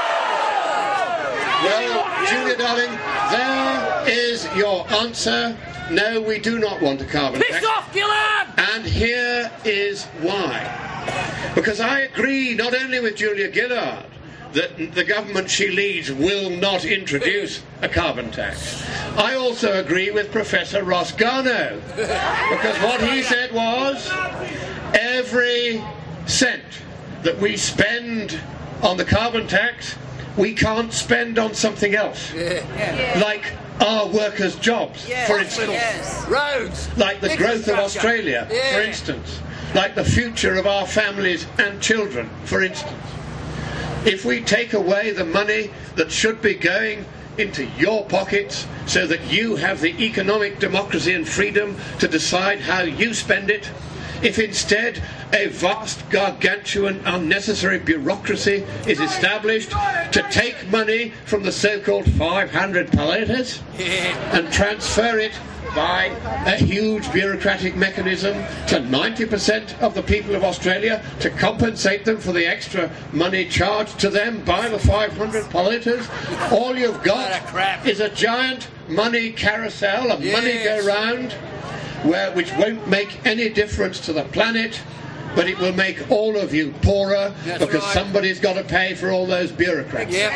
Well, Julia Darling, there is your answer. No, we do not want a carbon Piss tax. off, Gillard! And here is why. Because I agree not only with Julia Gillard that the government she leads will not introduce a carbon tax. I also agree with Professor Ross Garnaut. Because what he said was, every cent that we spend on the carbon tax, we can't spend on something else. Yeah. Yeah. Like our workers' jobs, yes. for instance. Yes. Roads. Like the growth of Australia, yeah. for instance. Like the future of our families and children, for instance. If we take away the money that should be going into your pockets so that you have the economic democracy and freedom to decide how you spend it, if instead a vast, gargantuan, unnecessary bureaucracy is established to take money from the so-called five hundred pollators and transfer it by a huge bureaucratic mechanism to ninety percent of the people of Australia to compensate them for the extra money charged to them by the five hundred pollators, all you've got is a giant money carousel, a yes. money go-round, where which won't make any difference to the planet, but it will make all of you poorer. That's because right. somebody's got to pay for all those bureaucrats. Yep.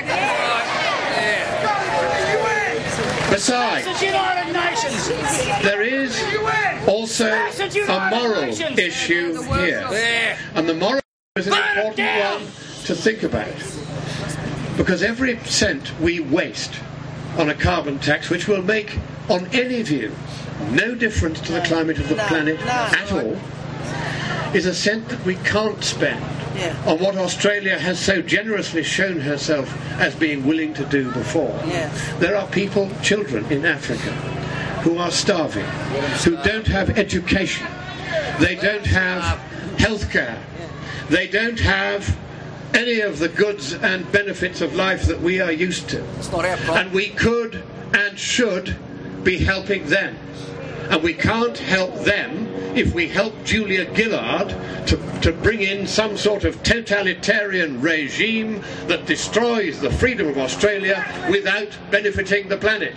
Yeah. Besides, there is also a moral issue here, and the moral is an important one to think about, because every cent we waste on a carbon tax, which will make, on any view, no difference to the climate of the planet at all, is a cent that we can't spend yeah. on what Australia has so generously shown herself as being willing to do before. Yes. There are people, children in Africa, who are starving, who don't have education, they don't have healthcare, they don't have any of the goods and benefits of life that we are used to. It's not our problem. And we could and should be helping them. And we can't help them if we help Julia Gillard to, to bring in some sort of totalitarian regime that destroys the freedom of Australia without benefiting the planet.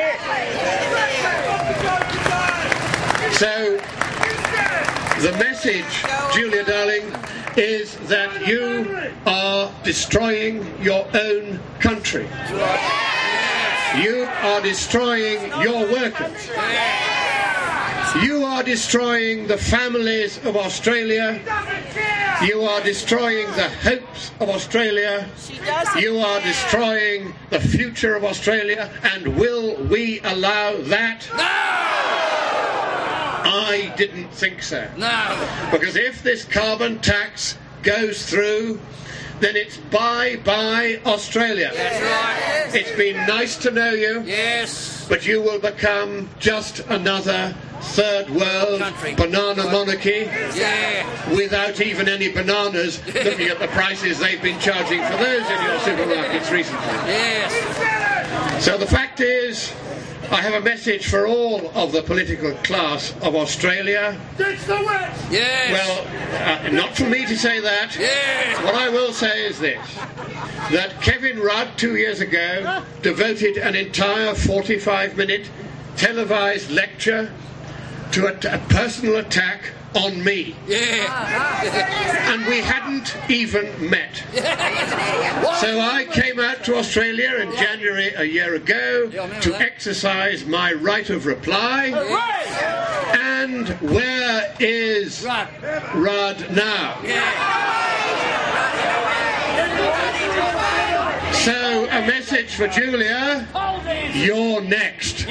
So, the message, Julia darling, is that you are destroying your own country. You are destroying your workers. You are destroying the families of Australia. You are destroying the hopes of Australia. You are destroying the future of Australia. And will we allow that? No! I didn't think so. No. Because if this carbon tax goes through, then it's bye-bye Australia. That's right. It's been nice to know you. Yes. But you will become just another third world country. Banana monarchy yeah. without even any bananas, looking at the prices they've been charging for those in your supermarkets recently. Yes. So the fact is, I have a message for all of the political class of Australia. Ditch the West! Yes. Well, uh, not for me to say that. Yes. What I will say is this, that Kevin Rudd, two years ago, devoted an entire forty-five minute televised lecture to a, a personal attack on me. Yeah. And we hadn't even met. So I came out to Australia in January a year ago to exercise my right of reply. And where is Rudd now? So a message for Julia, you're next.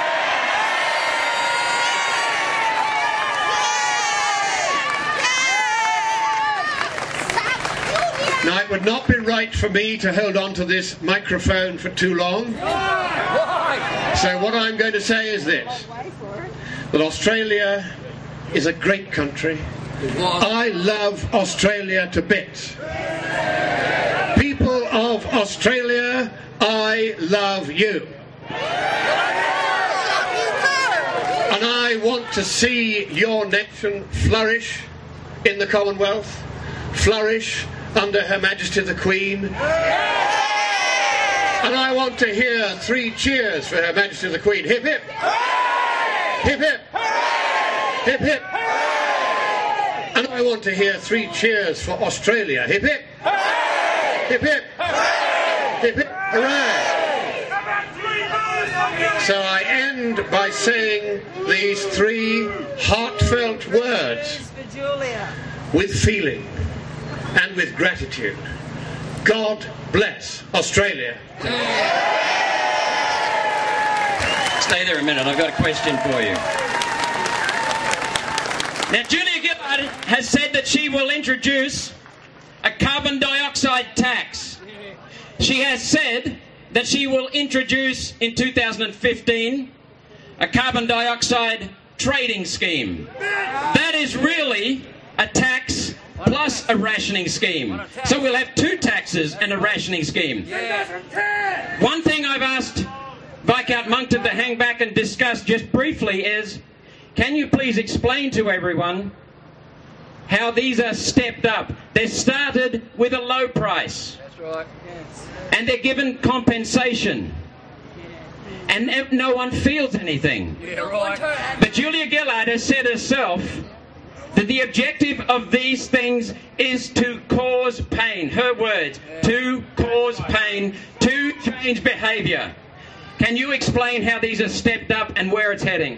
Now, it would not be right for me to hold on to this microphone for too long. So what I'm going to say is this, that Australia is a great country. I love Australia to bits. People of Australia, I love you. And I want to see your nation flourish in the Commonwealth, flourish under Her Majesty the Queen. And I want to hear three cheers for Her Majesty the Queen. Hip hip! Hip hip! Hip hip! And I want to hear three cheers for Australia. Hip hip! Hip hip! Hip hip! Hooray! So I end by saying these three heartfelt words with feeling. and with gratitude. God bless Australia. Stay there a minute, I've got a question for you. Now, Julia Gillard has said that she will introduce a carbon dioxide tax. She has said that she will introduce in two thousand fifteen a carbon dioxide trading scheme. That is really a tax plus a rationing scheme. So we'll have two taxes and a rationing scheme. One thing I've asked Viscount Monkton to hang back and discuss just briefly is, can you please explain to everyone how these are stepped up? They're started with a low price. That's right. Yes. And they're given compensation. And no one feels anything. Yeah, right. But Julia Gillard has said herself that the objective of these things is to cause pain. Her words, yeah. To cause pain, to change behaviour. Can you explain how these are stepped up and where it's heading?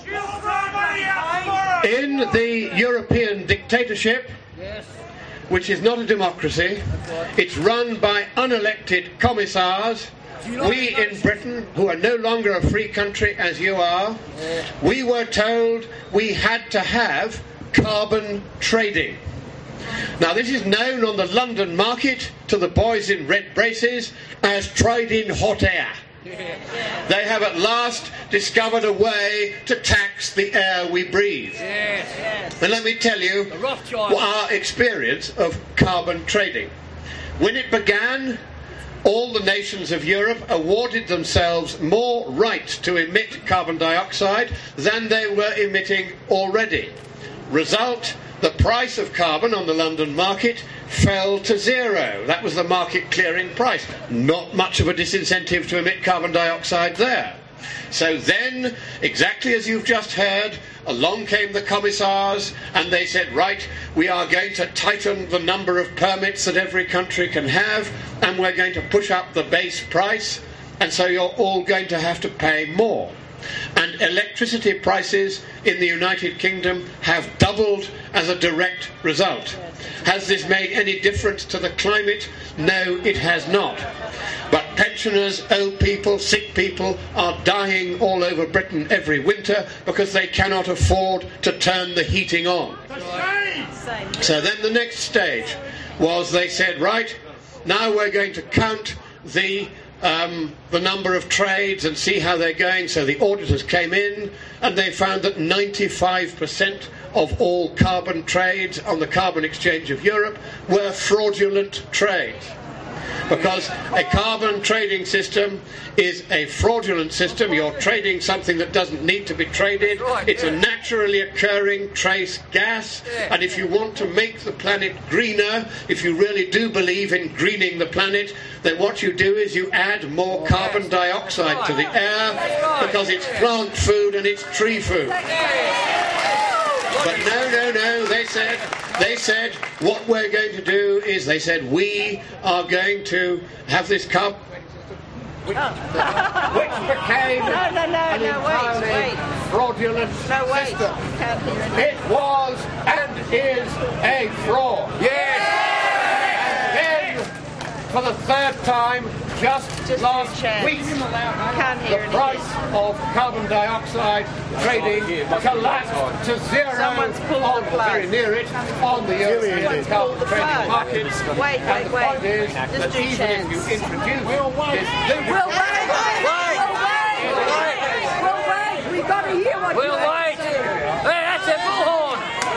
In the European dictatorship, Yes. which is not a democracy, it's run by unelected commissars. We in Britain, who are no longer a free country as you are, we were told we had to have carbon trading. Now, this is known on the London market to the boys in red braces as trading hot air. They have at last discovered a way to tax the air we breathe. Yes. And let me tell you our experience of carbon trading. When it began, all the nations of Europe awarded themselves more right to emit carbon dioxide than they were emitting already. Result, the price of carbon on the London market fell to zero. That was the market clearing price. Not much of a disincentive to emit carbon dioxide there. So then, exactly as you've just heard, along came the commissars and they said, right, we are going to tighten the number of permits that every country can have, and we're going to push up the base price, and so you're all going to have to pay more. And electricity prices in the United Kingdom have doubled as a direct result. Has this made any difference to the climate? No, it has not. But pensioners, old people, sick people are dying all over Britain every winter because they cannot afford to turn the heating on. So then the next stage was they said, right, now we're going to count the Um, the number of trades and see how they're going. So the auditors came in and they found that ninety-five percent of all carbon trades on the Carbon Exchange of Europe were fraudulent trades. Because a carbon trading system is a fraudulent system. You're trading something that doesn't need to be traded. It's a naturally occurring trace gas. And if you want to make the planet greener, if you really do believe in greening the planet, then what you do is you add more carbon dioxide to the air because it's plant food and it's tree food. But no, no, no, they said, they said, what we're going to do is, they said, we are going to have this carbon, which, which became No, no, no, an no, wait, entirely wait. fraudulent No, wait. system. Can't hear anything. It was and is a fraud. Yes. And then, for the third time, just, Just last a chance. week, Can't the hear anything. price of carbon dioxide trading collapsed to zero Someone's pulled on, the plug. very near it, on the European Someone's carbon pulled the trading plug. market. Wait, And wait, the point wait. is Just that do even chance. if you introduce this We'll wait. We'll wait. We'll wait. We'll wait. We've got to hear what We'll you have wait. to say. Hey, that's a bullhorn.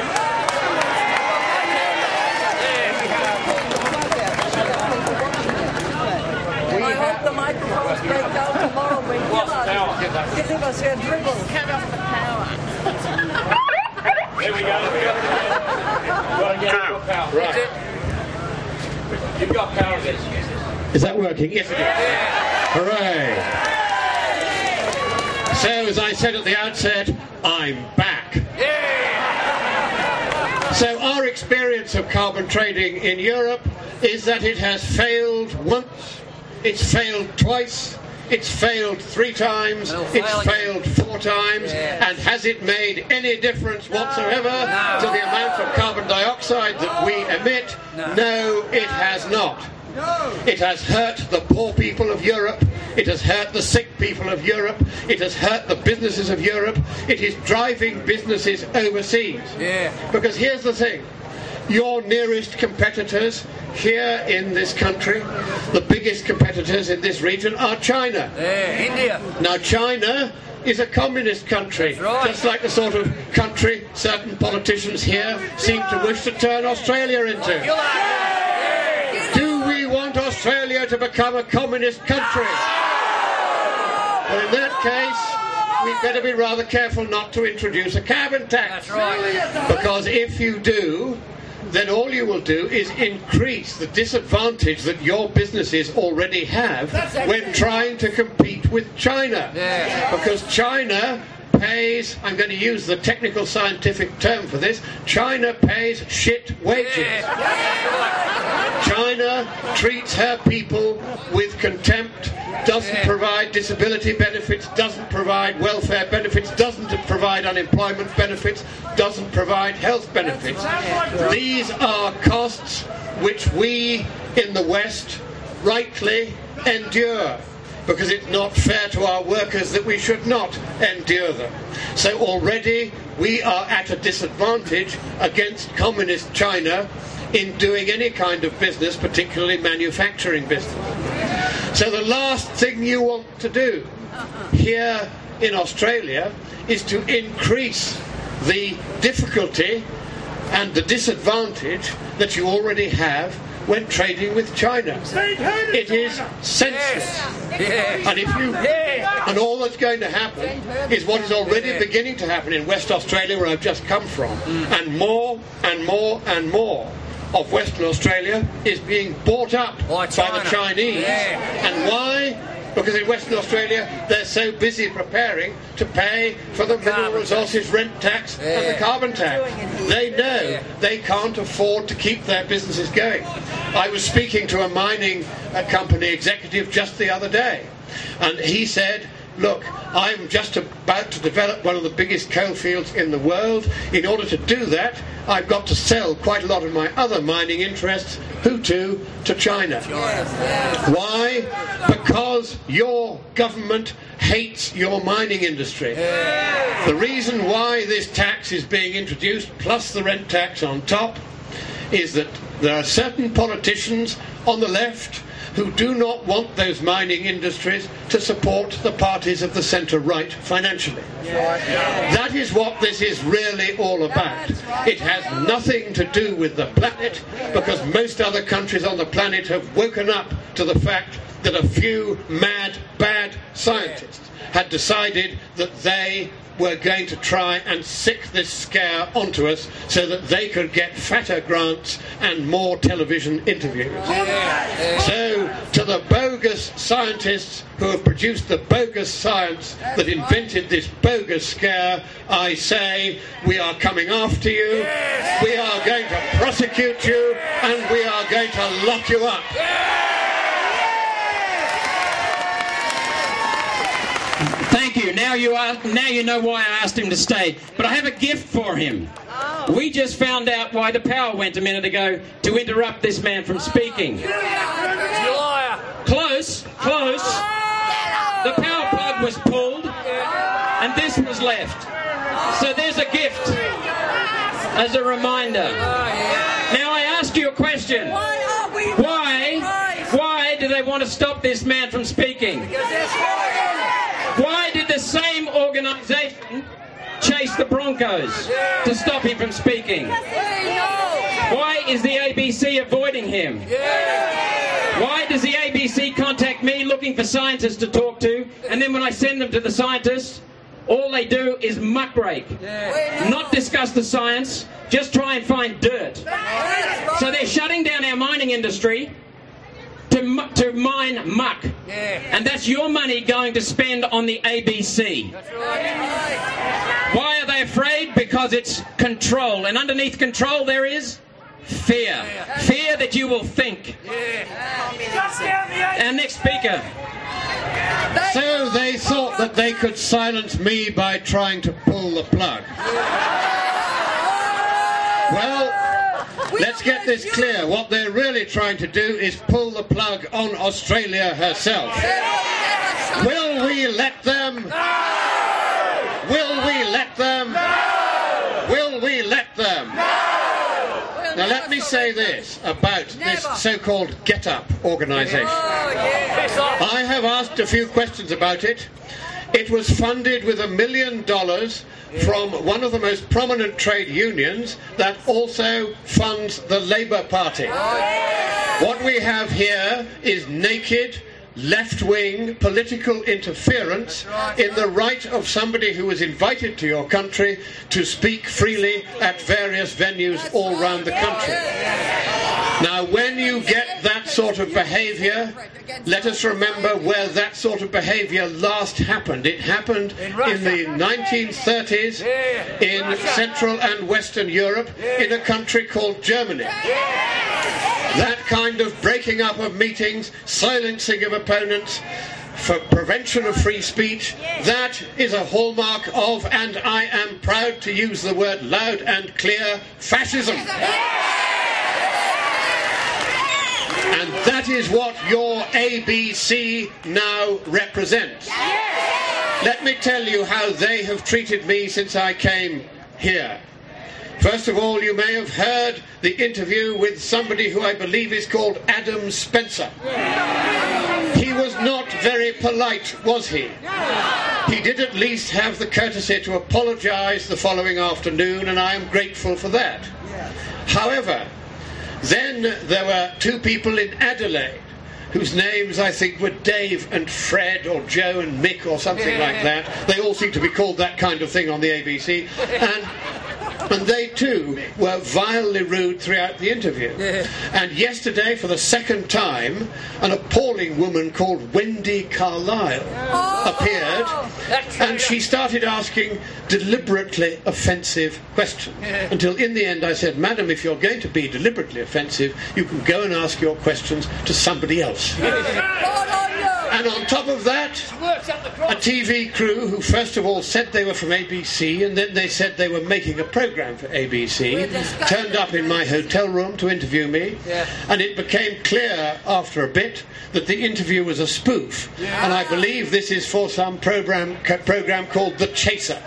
I hope the microphones break down tomorrow when Gillard giving us a dribble. Cut off the power. Here we go. Got to get your power. Right. You've got power this. Is that working? Yes, it is. Hooray. So, as I said at the outset, I'm back. So our experience of carbon trading in Europe is that it has failed once, it's failed twice, It's failed three times. It's failed four times. And has it made any difference whatsoever to the amount of carbon dioxide that we emit? No, it has not. It has hurt the poor people of Europe. It has hurt the sick people of Europe. It has hurt the businesses of Europe. It is driving businesses overseas. Yeah. Because here's the thing. Your nearest competitors here in this country, the biggest competitors in this region, are China. Yeah, India. Now, China is a communist country, right. just like the sort of country certain politicians here seem to wish to turn Australia into. Do we want Australia to become a communist country? Well, in that case, we'd better be rather careful not to introduce a carbon tax. That's right. Because if you do, then all you will do is increase the disadvantage that your businesses already have when trying to compete with China. Yeah. Because China pays, I'm going to use the technical scientific term for this, China pays shit wages. Yeah. China treats her people with contempt, doesn't Yeah. provide disability benefits, doesn't provide welfare benefits, doesn't provide unemployment benefits, doesn't provide health benefits. These are costs which we in the West rightly endure, because it's not fair to our workers that we should not endure them. So already we are at a disadvantage against communist China in doing any kind of business, particularly manufacturing business. So the last thing you want to do here in Australia is to increase the difficulty and the disadvantage that you already have when trading with China. It is senseless. Yes. And if you and all that's going to happen is what is already beginning to happen in West Australia, where I've just come from, and more and more and more of Western Australia is being bought up by the Chinese. Yeah. And why? Because in Western Australia they're so busy preparing to pay for the mineral resources rent tax Yeah. and the carbon tax. They know Yeah. they can't afford to keep their businesses going. I was speaking to a mining uh, company executive just the other day, and he said, look, I'm just about to develop one of the biggest coal fields in the world. In order to do that, I've got to sell quite a lot of my other mining interests, who to? To China. Why? Because your government hates your mining industry. The reason why this tax is being introduced, plus the rent tax on top, is that there are certain politicians on the left who do not want those mining industries to support the parties of the centre-right financially. That is what this is really all about. It has nothing to do with the planet, because most other countries on the planet have woken up to the fact that a few mad, bad scientists had decided that they were going to try and sick this scare onto us so that they could get fatter grants and more television interviews. So, to the bogus scientists who have produced the bogus science that invented this bogus scare, I say, we are coming after you, we are going to prosecute you, and we are going to lock you up. Thank you. Now you are. Now you know why I asked him to stay. But I have a gift for him. We just found out why the power went a minute ago to interrupt this man from speaking. Close, close. The power plug was pulled, and this was left. So there's a gift as a reminder. Now I ask you a question. Why? Why do they want to stop this man from speaking? Why did the same organisation chase the Broncos to stop him from speaking? Why is the A B C avoiding him? Why does the A B C contact me looking for scientists to talk to, and then when I send them to the scientists, all they do is muckrake, not discuss the science, just try and find dirt. So they're shutting down our mining industry to, mu- to mine muck. And that's your money going to spend on the A B C. Why are they afraid? Because it's control. And underneath control there is fear. Fear that you will think. Our next speaker. So they thought that they could silence me by trying to pull the plug. Well, let's get this clear. What they're really trying to do is pull the plug on Australia herself. Will we let them? Will we let them? Will we let them? Now let me say this about this so-called Get Up organisation. I have asked a few questions about it. It was funded with a million dollars from one of the most prominent trade unions that also funds the Labour Party. What we have here is naked, left-wing political interference in the right of somebody who was invited to your country to speak freely at various venues all around the country. Now, when you get that sort of behaviour, let us remember where that sort of behaviour last happened. It happened in the nineteen thirties in Central and Western Europe in a country called Germany. That kind of breaking up of meetings, silencing of opponents, for prevention of free speech, that is a hallmark of, and I am proud to use the word loud and clear, fascism. And that is what your A B C now represents. Let me tell you how they have treated me since I came here. First of all, you may have heard the interview with somebody who I believe is called Adam Spencer. He was not very polite, was he? He did at least have the courtesy to apologise the following afternoon, and I am grateful for that. However, then there were two people in Adelaide whose names I think were Dave and Fred or Joe and Mick or something like that. They all seem to be called that kind of thing on the A B C. And And they too were vilely rude throughout the interview. Yeah. And yesterday, for the second time, an appalling woman called Wendy Carlisle oh, appeared, and she started asking deliberately offensive questions. Yeah. Until in the end I said, "Madam, if you're going to be deliberately offensive, you can go and ask your questions to somebody else." And on top of that, a T V crew who first of all said they were from A B C and then they said they were making a programme for A B C turned up in my hotel room to interview me, yeah. And it became clear after a bit that the interview was a spoof, yeah. And I believe this is for some programme programme called The Chaser.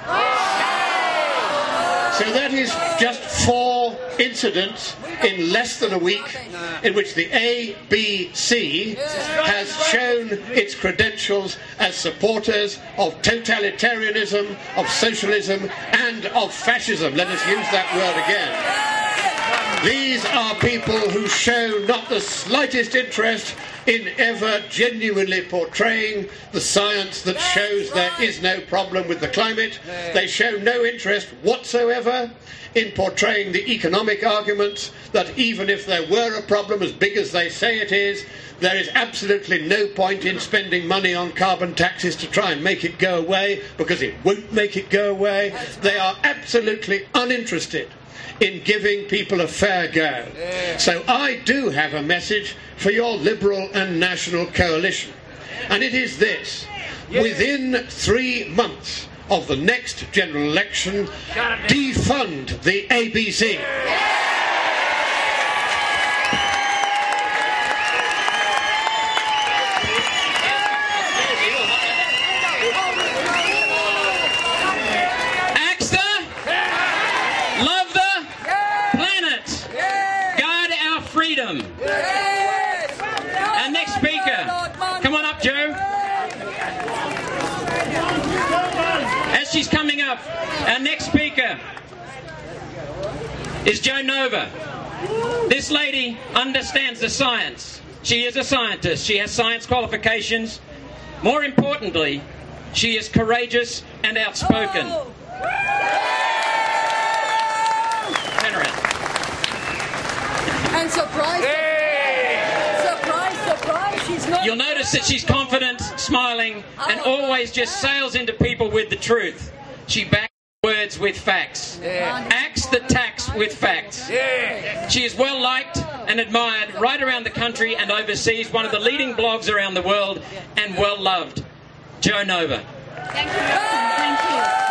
So that is just four incidents in less than a week in which the A B C has shown its credentials as supporters of totalitarianism, of socialism and of fascism. Let us use that word again. These are people who show not the slightest interest in ever genuinely portraying the science that shows there is no problem with the climate. They show no interest whatsoever in portraying the economic arguments that even if there were a problem as big as they say it is, there is absolutely no point in spending money on carbon taxes to try and make it go away, because it won't make it go away. They are absolutely uninterested in giving people a fair go. Yeah. So I do have a message for your Liberal and National coalition, and it is this: yeah. Within three months of the next general election, defund the A B C. Yeah. Our next speaker, come on up, Joe. As she's coming up, our next speaker is Jo Nova. This lady understands the science. She is a scientist. She has science qualifications. More importantly, she is courageous and outspoken. Oh. And surprise, hey. surprise, surprise, she's not. You'll notice that she's confident, smiling, and always just sails into people with the truth. She backs words with facts. Yeah. Acts that tax with facts. Yeah. She is well liked and admired right around the country and overseas, one of the leading blogs around the world, and well loved. Jo Nova. Thank you. Thank you.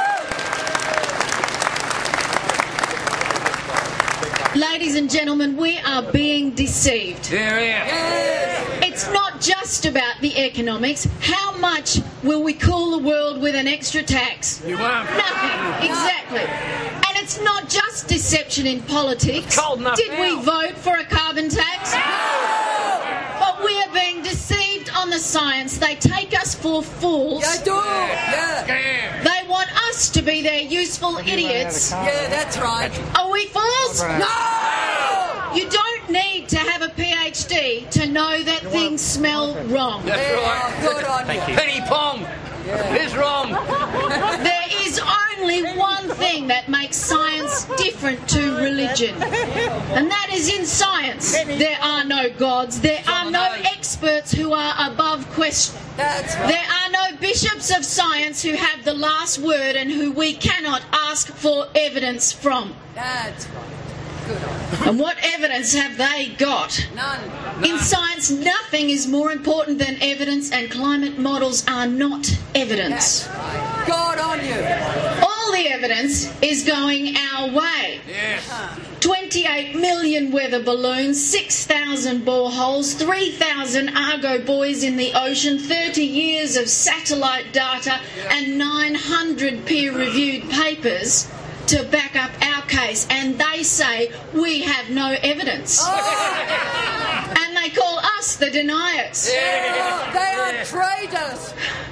Ladies and gentlemen, we are being deceived. Yeah, yeah. It's not just about the economics. How much will we cool the world with an extra tax? You won't. Nothing. Exactly. And it's not just deception in politics. Cold enough Did now. we vote for a carbon tax? No. But we are being deceived on the science. They take us for fools. I do. Yeah. Scam. They want us to be their useful idiots. Yeah, that's right. Are we fools? No! You don't need to have a PhD to know that things smell wrong. That's right. Good on you. Penny Pong. Is wrong. There is only one thing that makes science different to religion, and that is in science. There are no gods. There are no experts who are above question. That's right. There are no bishops of science who have the last word and who we cannot ask for evidence from. That's right. Good on you. And what evidence have they got? None. In science, nothing is more important than evidence, and climate models are not evidence. That's right. Good on you. All the evidence is going our way. Yes. twenty-eight million weather balloons, six thousand boreholes, three thousand Argo buoys in the ocean, thirty years of satellite data, and nine hundred peer-reviewed papers to back up our case, and they say we have no evidence. Oh. And they call us the deniers. Oh, they are traitors.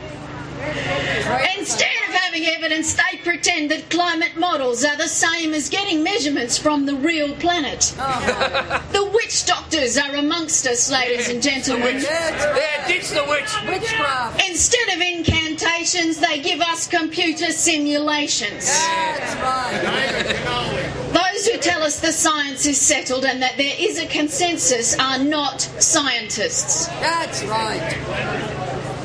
Instead of having evidence, they pretend that climate models are the same as getting measurements from the real planet. Oh. The witch doctors are amongst us, ladies and gentlemen. Yeah, ditch the witch. Witchcraft. Instead of incantations, they give us computer simulations. That's right. Those who tell us the science is settled and that there is a consensus are not scientists. That's right.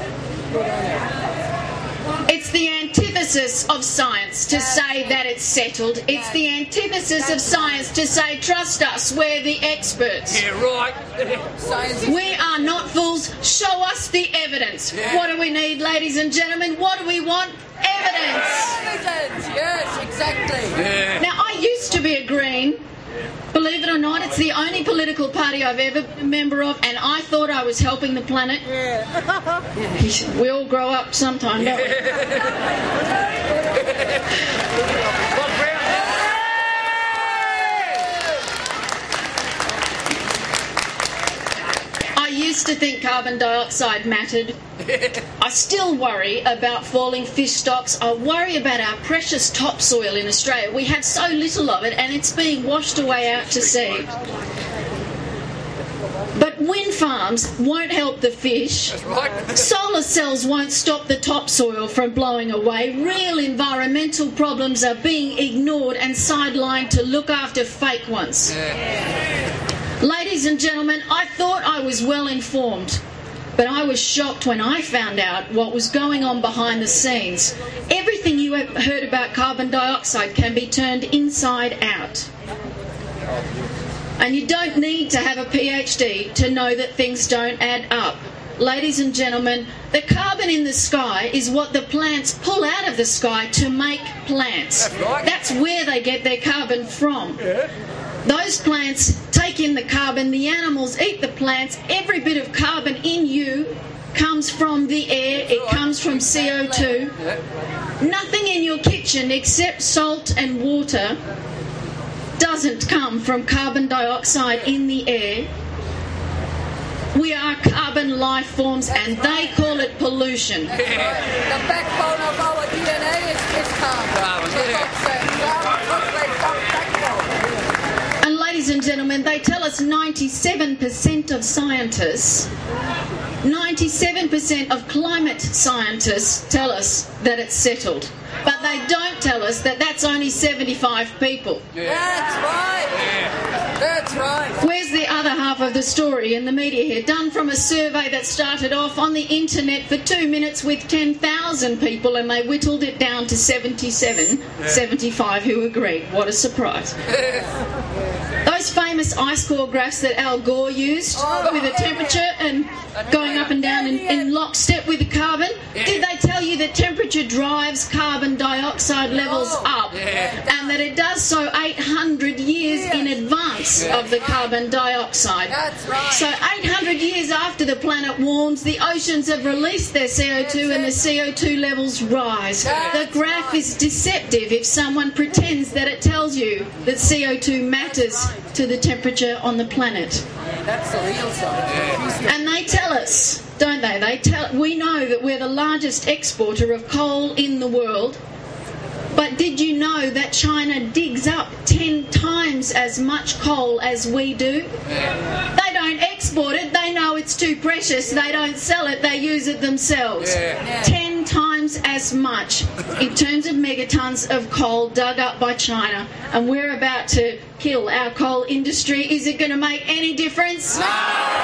It's the antithesis of science to say that it's settled. It's the antithesis of science to say, trust us, we're the experts. Yeah, right. Science. We are not fools. Show us the evidence. Yeah. What do we need, ladies and gentlemen? What do we want? Evidence. Evidence. Yes, exactly. Yeah. Now, I used to be a Green. Believe it or not, it's the only political party I've ever been a member of, and I thought I was helping the planet. Yeah. We all grow up sometime, don't we? I used to think carbon dioxide mattered. I still worry about falling fish stocks. I worry about our precious topsoil in Australia. We have so little of it, and it's being washed away out to sea. But wind farms won't help the fish. Solar cells won't stop the topsoil from blowing away. Real environmental problems are being ignored and sidelined to look after fake ones. Ladies and gentlemen, I thought I was well informed, but I was shocked when I found out what was going on behind the scenes. Everything you have heard about carbon dioxide can be turned inside out. And you don't need to have a PhD to know that things don't add up. Ladies and gentlemen, the carbon in the sky is what the plants pull out of the sky to make plants. That's right. That's where they get their carbon from. Yeah. Those plants take in the carbon, the animals eat the plants. Every bit of carbon in you comes from the air, it comes from C O two. Nothing in your kitchen except salt and water doesn't come from carbon dioxide in the air. We are carbon life forms, and they call it pollution. The backbone of our D N A is, is carbon. And ladies and gentlemen, they tell us ninety-seven percent of scientists, ninety-seven percent of climate scientists tell us that it's settled. But they don't tell us that that's only seventy-five people. That's right. That's right. Where's the other half half of the story in the media here, done from a survey that started off on the internet for two minutes with ten thousand people, and they whittled it down to seventy-seven, yeah. seventy-five who agreed. What a surprise. Those famous ice core graphs that Al Gore used oh, with the temperature and going up and down in, in lockstep with the carbon, yeah. did they tell you that temperature drives carbon dioxide levels oh, up yeah. and that it does so eight hundred years yeah. in advance yeah. of the carbon dioxide? That's right. So eight hundred years after the planet warms, the oceans have released their C O two and the C O two levels rise. That's the graph right. is deceptive if someone pretends that it tells you that C O two matters to the temperature on the planet. That's the real side. And they tell us, don't they? They tell we know that we're the largest exporter of coal in the world. But did you know that China digs up ten times as much coal as we do? Yeah. They don't export it. They know it's too precious. They don't sell it. They use it themselves. Yeah. Yeah. Ten times as much in terms of megatons of coal dug up by China. And we're about to kill our coal industry. Is it going to make any difference? No!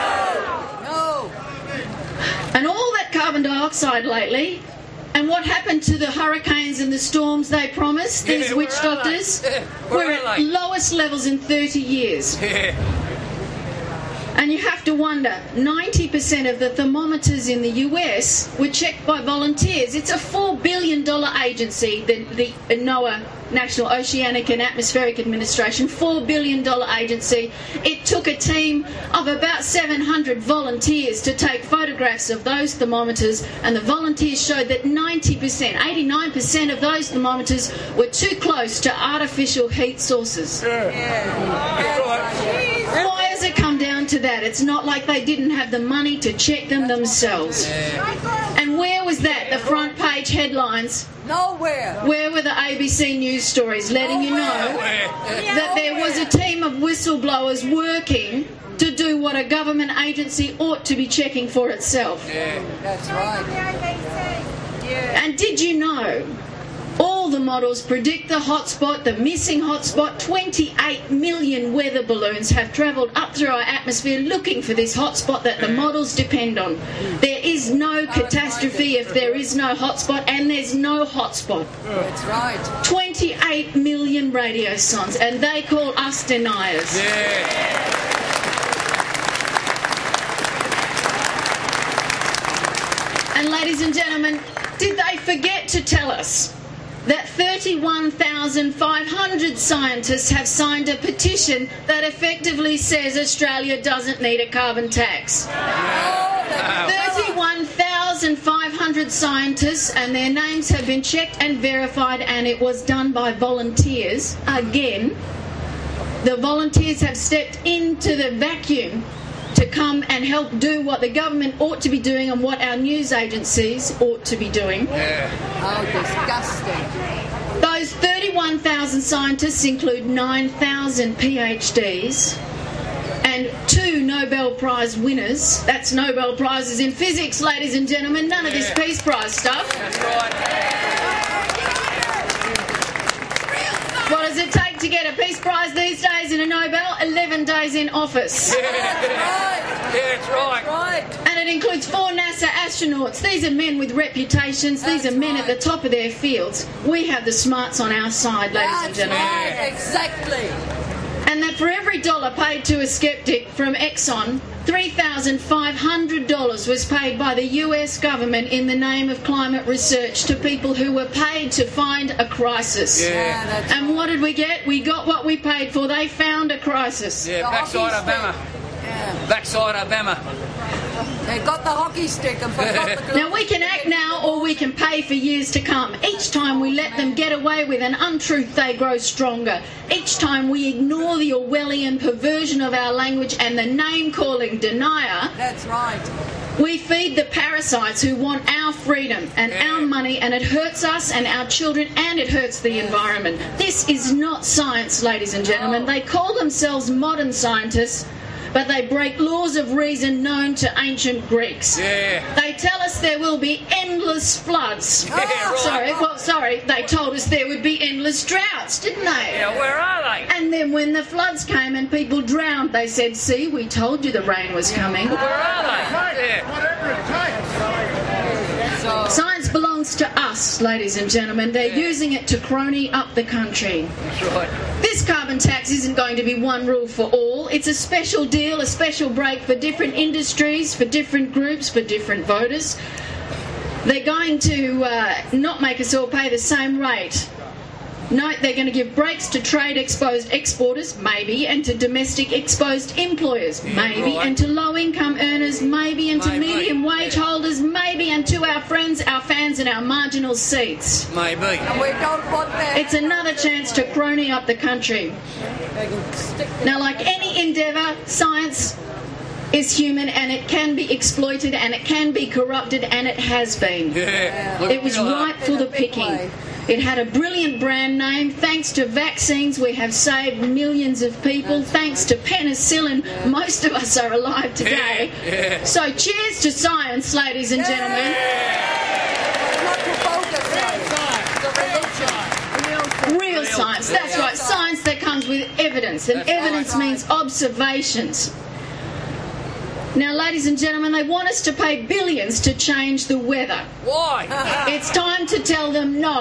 No! And all that carbon dioxide lately... And what happened to the hurricanes and the storms they promised, these yeah, witch doctors? Yeah, we're at lowest levels in thirty years. Yeah. And you have to wonder, ninety percent of the thermometers in the U S were checked by volunteers. It's a four billion dollars agency, the, the NOAA, National Oceanic and Atmospheric Administration, four billion dollars agency. It took a team of about seven hundred volunteers to take photographs of those thermometers, and the volunteers showed that ninety percent, eighty-nine percent of those thermometers were too close to artificial heat sources. Yeah. Yeah. Why has it come down to that? It's not like they didn't have the money to check them themselves. And where was that? The front page headlines? Nowhere. Where were the A B C News stories letting you know that there was a team of whistleblowers working to do what a government agency ought to be checking for itself? Yeah, that's right. And did you know all the models predict the hotspot, the missing hotspot? twenty-eight million weather balloons have travelled up through our atmosphere looking for this hotspot that the models depend on. There is no catastrophe if there is no hotspot, and there's no hotspot. That's right. twenty-eight million radio sons, and they call us deniers. Yeah. And ladies and gentlemen, did they forget to tell us that thirty-one thousand five hundred scientists have signed a petition that effectively says Australia doesn't need a carbon tax? thirty-one thousand five hundred scientists, and their names have been checked and verified, and it was done by volunteers. Again, the volunteers have stepped into the vacuum to come and help do what the government ought to be doing and what our news agencies ought to be doing. Yeah. How disgusting. Those thirty-one thousand scientists include nine thousand PhDs and two Nobel Prize winners. That's Nobel Prizes in physics, ladies and gentlemen. None of this Peace Prize stuff. That's right. What does it take to get a Peace Prize these days in a Nobel? eleven days in office. Yeah, that's right. Yeah, that's right. That's right. And it includes four NASA astronauts. These are men with reputations. These That's are men right. at the top of their fields. We have the smarts on our side, ladies That's and gentlemen. Right. Exactly. And that for every dollar paid to a skeptic from Exxon, three thousand five hundred dollars was paid by the U S government in the name of climate research to people who were paid to find a crisis. Yeah, yeah that's And what did we get? We got what we paid for. They found a crisis. Yeah, The backside hockey Obama. Yeah. Backside Obama. They got the hockey stick and forgot the Now we can act now or we can pay for years to come. Each time we let them get away with an untruth, they grow stronger. Each time we ignore the Orwellian perversion of our language and the name-calling denier, That's right. we feed the parasites who want our freedom and our money, and it hurts us and our children, and it hurts the environment. This is not science, ladies and gentlemen. No. They call themselves modern scientists, but they break laws of reason known to ancient Greeks. Yeah. They tell us there will be endless floods. Yeah, right. Sorry, well, sorry, they told us there would be endless droughts, didn't they? Yeah, where are they? And then when the floods came and people drowned, they said, see, we told you the rain was coming. Where are they? Yeah. Whatever it takes. Science belongs to us, ladies and gentlemen. They're Yeah. using it to crony up the country. That's right. This carbon tax isn't going to be one rule for all. It's a special deal, a special break for different industries, for different groups, for different voters. They're going to uh, not make us all pay the same rate. No, they're going to give breaks to trade-exposed exporters, maybe, and to domestic exposed employers, maybe, right. and to low-income earners, maybe, and to Maybe. medium-wage holders, maybe, and to our friends, our fans, and our marginal seats. Maybe. And we don't want that. It's another chance to crony up the country. Now, like any endeavour, science is human and it can be exploited and it can be corrupted, and it has been. Yeah. It was ripe for the picking. It had a brilliant brand name. Thanks to vaccines, we have saved millions of people. Thanks to penicillin, most of us are alive today. Yeah, yeah. So cheers to science, ladies and gentlemen. Not to focus on the religion. Real science, that's right. Science that comes with evidence, and That's right. evidence means observations. Now, ladies and gentlemen, they want us to pay billions to change the weather. Why? It's time to tell them no.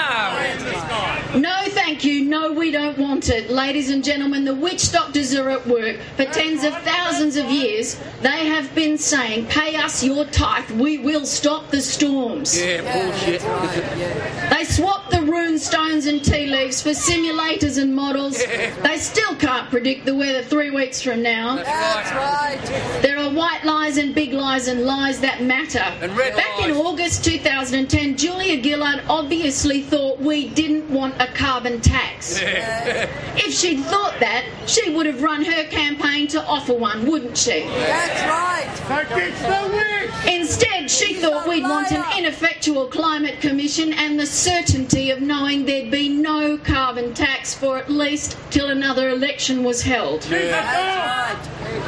No. No, thank you. No, we don't want it. Ladies and gentlemen, the witch doctors are at work. For tens of thousands of years, they have been saying, pay us your tithe, we will stop the storms. Yeah, bullshit. They swapped the rune stones and tea leaves for simulators and models. Yeah. They still can't predict the weather three weeks from now. That's right. There are white lies and big lies and lies that matter. And red Back lies. in August two thousand ten, Julia Gillard obviously thought we didn't want a carbon tax. Yeah. If she'd thought that, she would have run her campaign to offer one, wouldn't she? That's right. Against the witch! Instead, she thought we'd want an ineffectual climate commission and the certainty of knowing there'd be no carbon tax for at least till another election was held. That's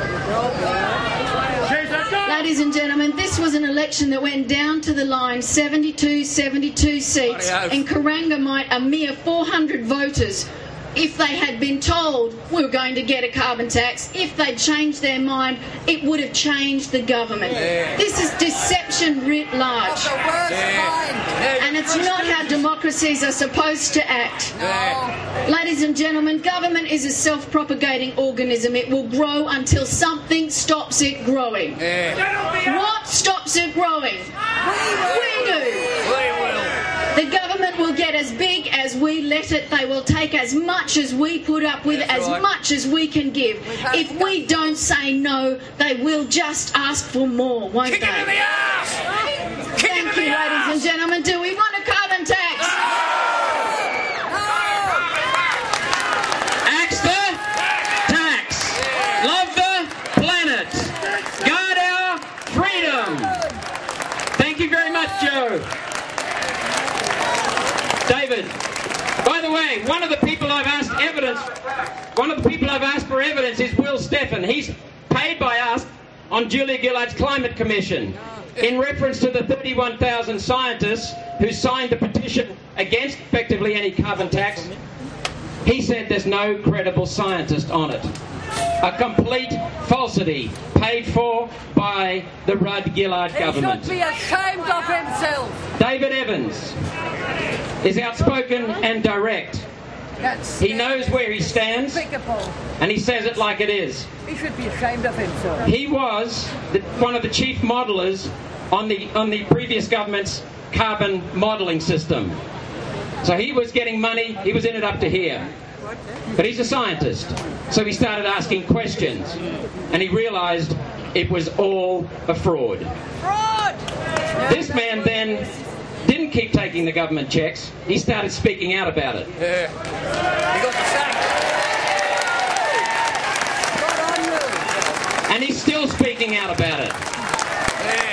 Ladies and gentlemen, this was an election that went down to the line, seventy-two seventy-two seats, Bloody in Corangamite, a mere four hundred voters. If they had been told we were going to get a carbon tax, if they'd changed their mind, it would have changed the government. Yeah. This is deception writ large. the worst Yeah. kind. And it's not how democracies are supposed to act. Yeah. Ladies and gentlemen, government is a self-propagating organism. It will grow until something stops it growing. Yeah. What stops it growing? We do. We will. The government will get as big as we let it. They will take as much as we put up with, That's as right. much as we can give. If we don't say no, they will just ask for more, won't Kick they? him in the ass! Kick him Thank in you, the ladies ass! and gentlemen. Do we want a carbon tax? Axe the tax. Love the planet. Guard our freedom. Thank you very much, Joe. David, by the way, one of the people I've asked evidence, one of the people I've asked for evidence is Will Steffen. He's paid by us on Julia Gillard's Climate Commission in reference to the thirty-one thousand scientists who signed the petition against effectively any carbon tax. He said there's no credible scientist on it. A complete falsity paid for by the Rudd-Gillard government. He should be ashamed of himself. David Evans is outspoken and direct. That's He knows where he stands despicable. and he says it like it is. He should be ashamed of himself. He was the, one of the chief modelers on the on the previous government's carbon modelling system. So he was getting money, he was in it up to here. But he's a scientist, so he started asking questions and he realised it was all a fraud. Fraud! This man then didn't keep taking the government checks, he started speaking out about it. Yeah. You got the sack. And he's still speaking out about it.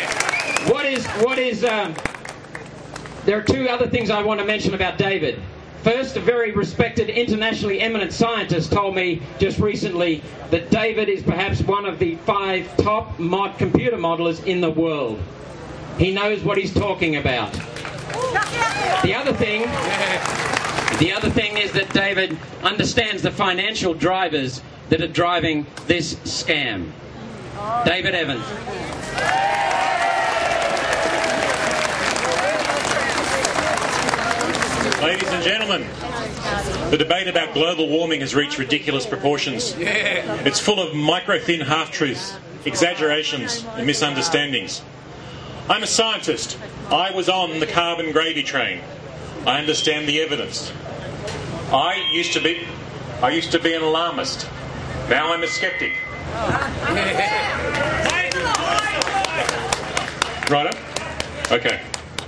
Yeah. What is, what is, um, there are two other things I want to mention about David. First, a very respected, internationally eminent scientist told me just recently that David is perhaps one of the five top mod computer modelers in the world. He knows what he's talking about. The other thing, the other thing is that David understands the financial drivers that are driving this scam. David Evans. Ladies and gentlemen, the debate about global warming has reached ridiculous proportions. It's full of micro-thin half-truths, exaggerations and misunderstandings. I'm a scientist. I was on the carbon gravy train. I understand the evidence. I used to be, I used to be an alarmist. Now I'm a skeptic. Righto? Okay.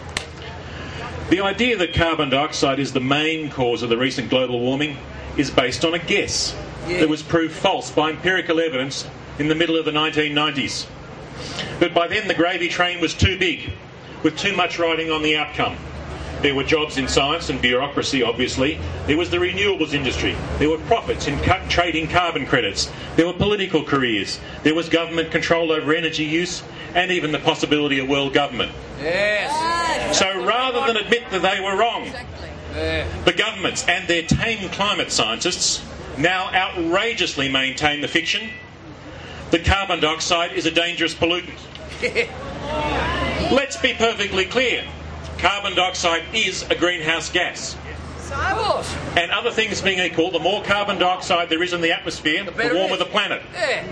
The idea that carbon dioxide is the main cause of the recent global warming is based on a guess yeah. that was proved false by empirical evidence in the middle of the nineteen nineties. But by then the gravy train was too big, with too much riding on the outcome. There were jobs in science and bureaucracy, obviously. There was the renewables industry. There were profits in cut trading carbon credits. There were political careers. There was government control over energy use, and even the possibility of world government. Yes. So rather than admit that they were wrong, the governments and their tame climate scientists now outrageously maintain the fiction that carbon dioxide is a dangerous pollutant. Let's be perfectly clear. Carbon dioxide is a greenhouse gas. And other things being equal, the more carbon dioxide there is in the atmosphere, the, the warmer the planet. Yeah.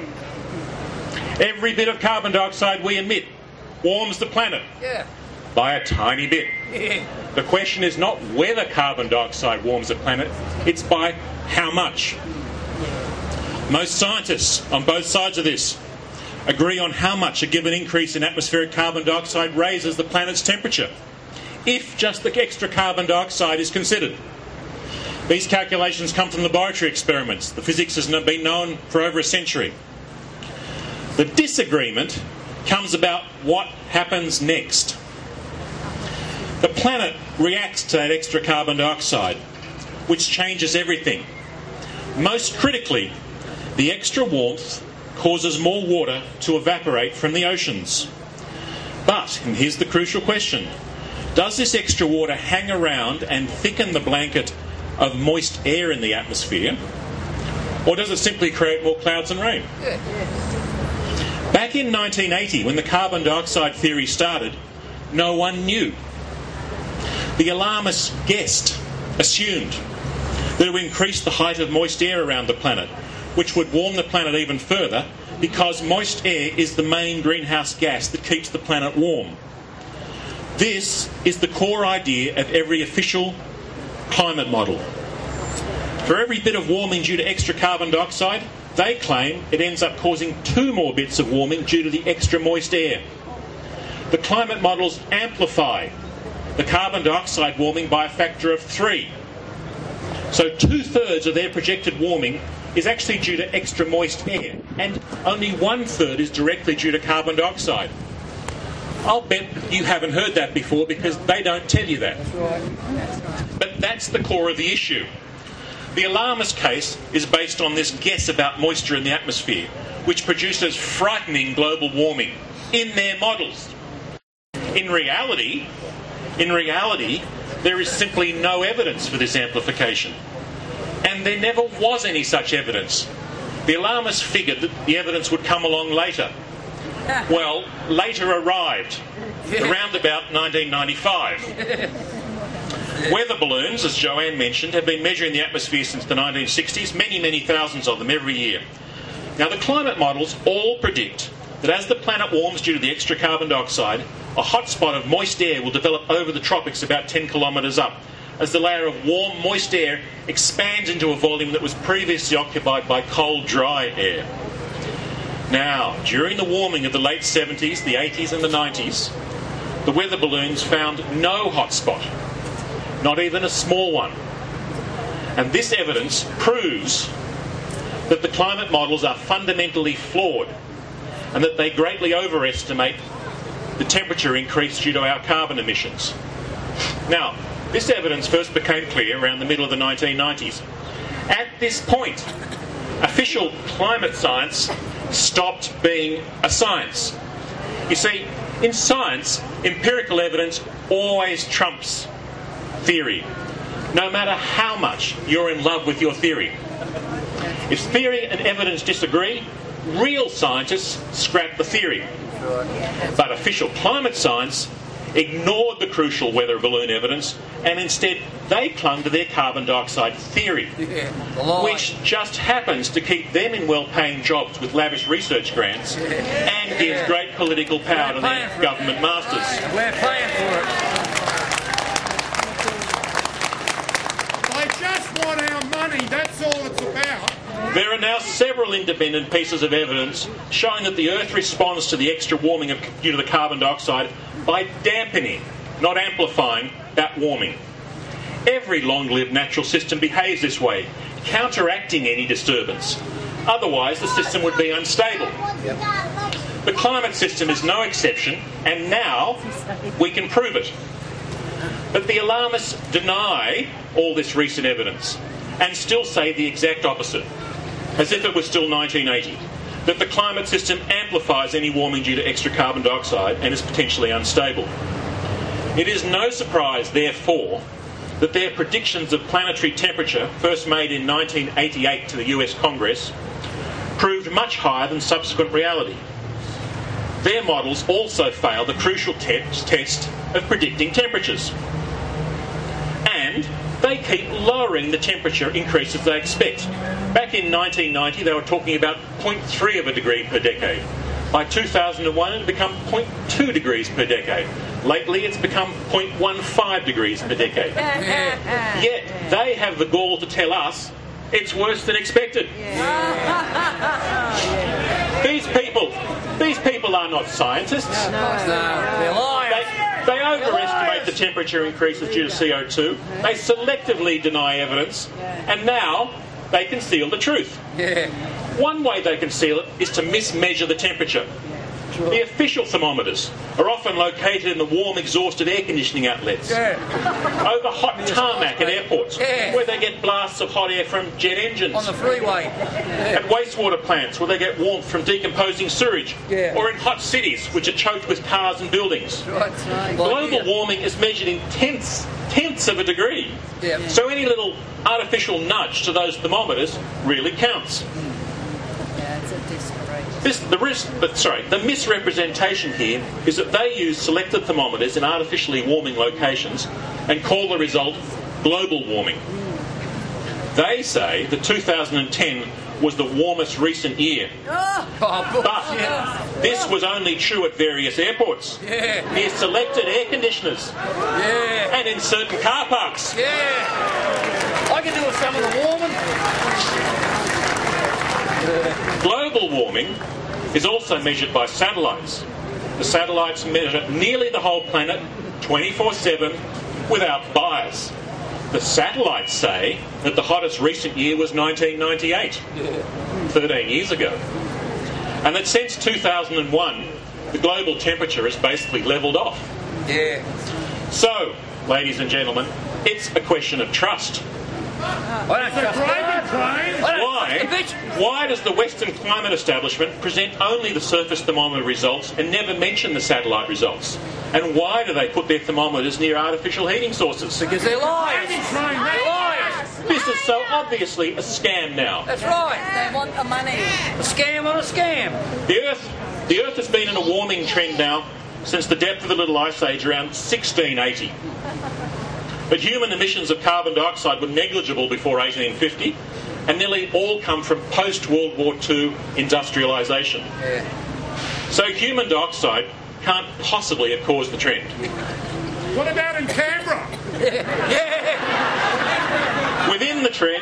Every bit of carbon dioxide we emit warms the planet Yeah. by a tiny bit. Yeah. The question is not whether carbon dioxide warms the planet, it's by how much. Most scientists on both sides of this agree on how much a given increase in atmospheric carbon dioxide raises the planet's temperature, if just the extra carbon dioxide is considered. These calculations come from laboratory experiments. The physics has been known for over a century. The disagreement comes about what happens next. The planet reacts to that extra carbon dioxide, which changes everything. Most critically, the extra warmth causes more water to evaporate from the oceans. But, and here's the crucial question, does this extra water hang around and thicken the blanket of moist air in the atmosphere, or does it simply create more clouds and rain? Back in nineteen eighty, when the carbon dioxide theory started, no one knew. The alarmists guessed, assumed, that it would increase the height of moist air around the planet, which would warm the planet even further, because moist air is the main greenhouse gas that keeps the planet warm. This is the core idea of every official climate model. For every bit of warming due to extra carbon dioxide, they claim it ends up causing two more bits of warming due to the extra moist air. The climate models amplify the carbon dioxide warming by a factor of three. So two-thirds of their projected warming is actually due to extra moist air, and only one-third is directly due to carbon dioxide. I'll bet you haven't heard that before because they don't tell you that. But that's the core of the issue. The alarmist case is based on this guess about moisture in the atmosphere, which produces frightening global warming in their models. In reality, in reality, there is simply no evidence for this amplification. And there never was any such evidence. The alarmists figured that the evidence would come along later. Well, later arrived, around about nineteen ninety-five. Weather balloons, as Joanne mentioned, have been measuring the atmosphere since the nineteen sixties, many, many thousands of them every year. Now, the climate models all predict that as the planet warms due to the extra carbon dioxide, a hotspot of moist air will develop over the tropics about ten kilometres up, as the layer of warm, moist air expands into a volume that was previously occupied by cold, dry air. Now, during the warming of the late seventies, the eighties and the nineties, the weather balloons found no hotspot, not even a small one. And this evidence proves that the climate models are fundamentally flawed and that they greatly overestimate the temperature increase due to our carbon emissions. Now, This evidence first became clear around the middle of the nineteen nineties. At this point, official climate science stopped being a science. You see, in science, empirical evidence always trumps theory, no matter how much you're in love with your theory. If theory and evidence disagree, real scientists scrap the theory. But official climate science ignored the crucial weather balloon evidence, and instead they clung to their carbon dioxide theory, Yeah, which just happens to keep them in well-paying jobs with lavish research grants and gives great political power to their government masters. We're paying for it. They just want our money, that's all it's about. There are now several independent pieces of evidence showing that the Earth responds to the extra warming of, due to the carbon dioxide by dampening, not amplifying, that warming. Every long-lived natural system behaves this way, counteracting any disturbance. Otherwise, the system would be unstable. The climate system is no exception, and now we can prove it. But the alarmists deny all this recent evidence and still say the exact opposite, as if it was still nineteen eighty, that the climate system amplifies any warming due to extra carbon dioxide and is potentially unstable. It is no surprise, therefore, that their predictions of planetary temperature, first made in nineteen eighty-eight to the U S Congress, proved much higher than subsequent reality. Their models also failed the crucial te- test of predicting temperatures. And they keep lowering the temperature increases they expect. Back in nineteen ninety, they were talking about zero point three of a degree per decade. By two thousand one, it had become zero point two degrees per decade. Lately, it's become zero point one five degrees per decade. Yet, they have the gall to tell us it's worse than expected. These people, these people are not scientists. No, they're liars. They, they overestimate the temperature increases due to C O two. They selectively deny evidence, and now they conceal the truth. Yeah. One way they conceal it is to mismeasure the temperature. The official thermometers are often located in the warm exhaust of air conditioning outlets, Yeah. over hot tarmac at airports, Yeah. where they get blasts of hot air from jet engines, On the freeway. at wastewater plants, where they get warmth from decomposing sewage, Yeah. or in hot cities, which are choked with cars and buildings. Right. Global warming is measured in tenths, tenths of a degree. Yeah. So any little artificial nudge to those thermometers really counts. This, the, risk, but, sorry, the misrepresentation here is that they use selected thermometers in artificially warming locations and call the result global warming. They say that two thousand ten was the warmest recent year. Oh, But this was only true at various airports, Yeah. near selected air conditioners, Yeah. and in certain car parks. Yeah. I can do with some of the warming. Global warming is also measured by satellites. The satellites measure nearly the whole planet twenty-four seven without bias. The satellites say that the hottest recent year was nineteen ninety-eight, thirteen years ago. And that since two thousand one, the global temperature has basically levelled off. Yeah. So, ladies and gentlemen, it's a question of trust. I don't trust it. Why? Why does the Western climate establishment present only the surface thermometer results and never mention the satellite results? And why do they put their thermometers near artificial heating sources? Because they're liars. They're liars. This is so obviously a scam now. That's right. They want the money. A scam on a scam. The Earth, the Earth has been in a warming trend now since the depth of the Little Ice Age around sixteen eighty. But human emissions of carbon dioxide were negligible before eighteen fifty, and nearly all come from post-World War Two industrialisation. Yeah. So human dioxide can't possibly have caused the trend. What about in Canberra? Yeah. Within the trend,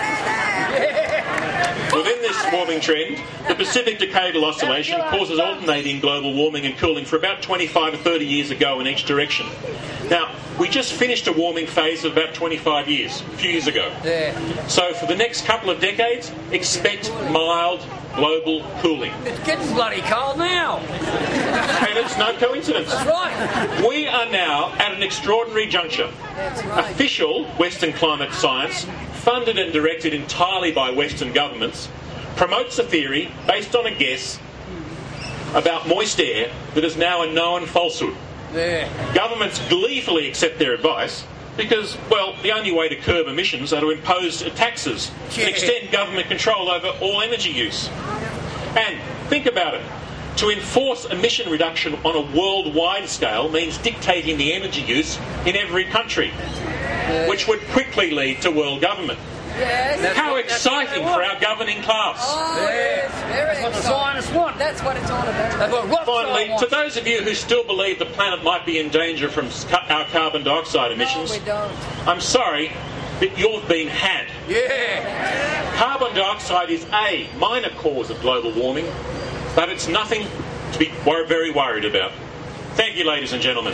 within this warming trend, the Pacific Decadal Oscillation causes alternating global warming and cooling for about twenty-five to thirty years ago in each direction. Now, We just finished a warming phase of about twenty-five years, a few years ago. Yeah. So for the next couple of decades, expect mild global cooling. It's getting bloody cold now. And it's no coincidence. That's right. We are now at an extraordinary juncture. That's right. Official Western climate science, funded and directed entirely by Western governments, promotes a theory based on a guess about moist air that is now a known falsehood. Yeah. Governments gleefully accept their advice because, well, the only way to curb emissions are to impose taxes Yeah. and extend government control over all energy use. And think about it. To enforce emission reduction on a worldwide scale means dictating the energy use in every country, Yeah. which would quickly lead to world government. Yes. That's How what- that's exciting what for they our governing class. Oh, Yeah. yes, very That's what the exciting. scientists want. That's what it's all about. That's what Rothschild Finally, wants. to those of you who still believe the planet might be in danger from ca- our carbon dioxide emissions, No, we don't. I'm sorry, but you've been had. Yeah. Carbon dioxide is a minor cause of global warming, but it's nothing to be wor- very worried about. Thank you, ladies and gentlemen.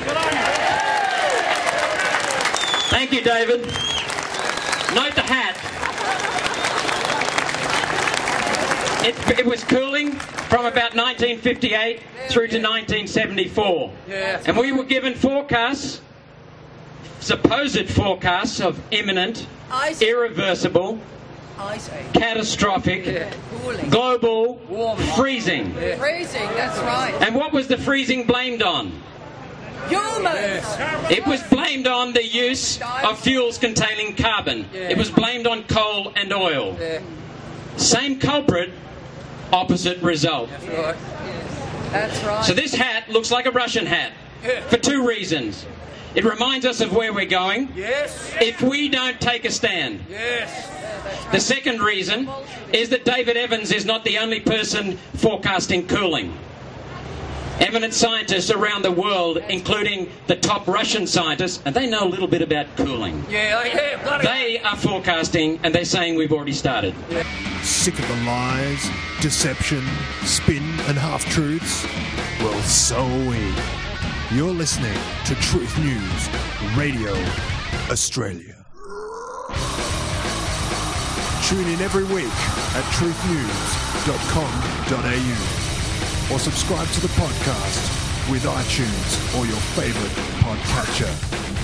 Thank you, David. Note the hat. It, it was cooling from about nineteen fifty-eight through to nineteen seventy-four. Yeah. And we were given forecasts, supposed forecasts of imminent, I see. irreversible, I see. catastrophic, Yeah. Cooling. global Warming. freezing. Yeah. Freezing, that's right. And what was the freezing blamed on? Humans. It was blamed on the use of fuels containing carbon. Yeah. It was blamed on coal and oil. Yeah. Same culprit, opposite result. That's right. That's right. So this hat looks like a Russian hat Yeah. for two reasons. It reminds us of where we're going Yes. if we don't take a stand. Yes. The second reason is that David Evans is not the only person forecasting cooling. Eminent scientists around the world, including the top Russian scientists, and they know a little bit about cooling. Yeah, yeah, bloody. They are forecasting, and they're saying we've already started. Sick of the lies, deception, spin and half-truths? Well, so are we. You're listening to Truth News Radio Australia. Tune in every week at truth news dot com dot a u or subscribe to the podcast with iTunes or your favourite podcatcher.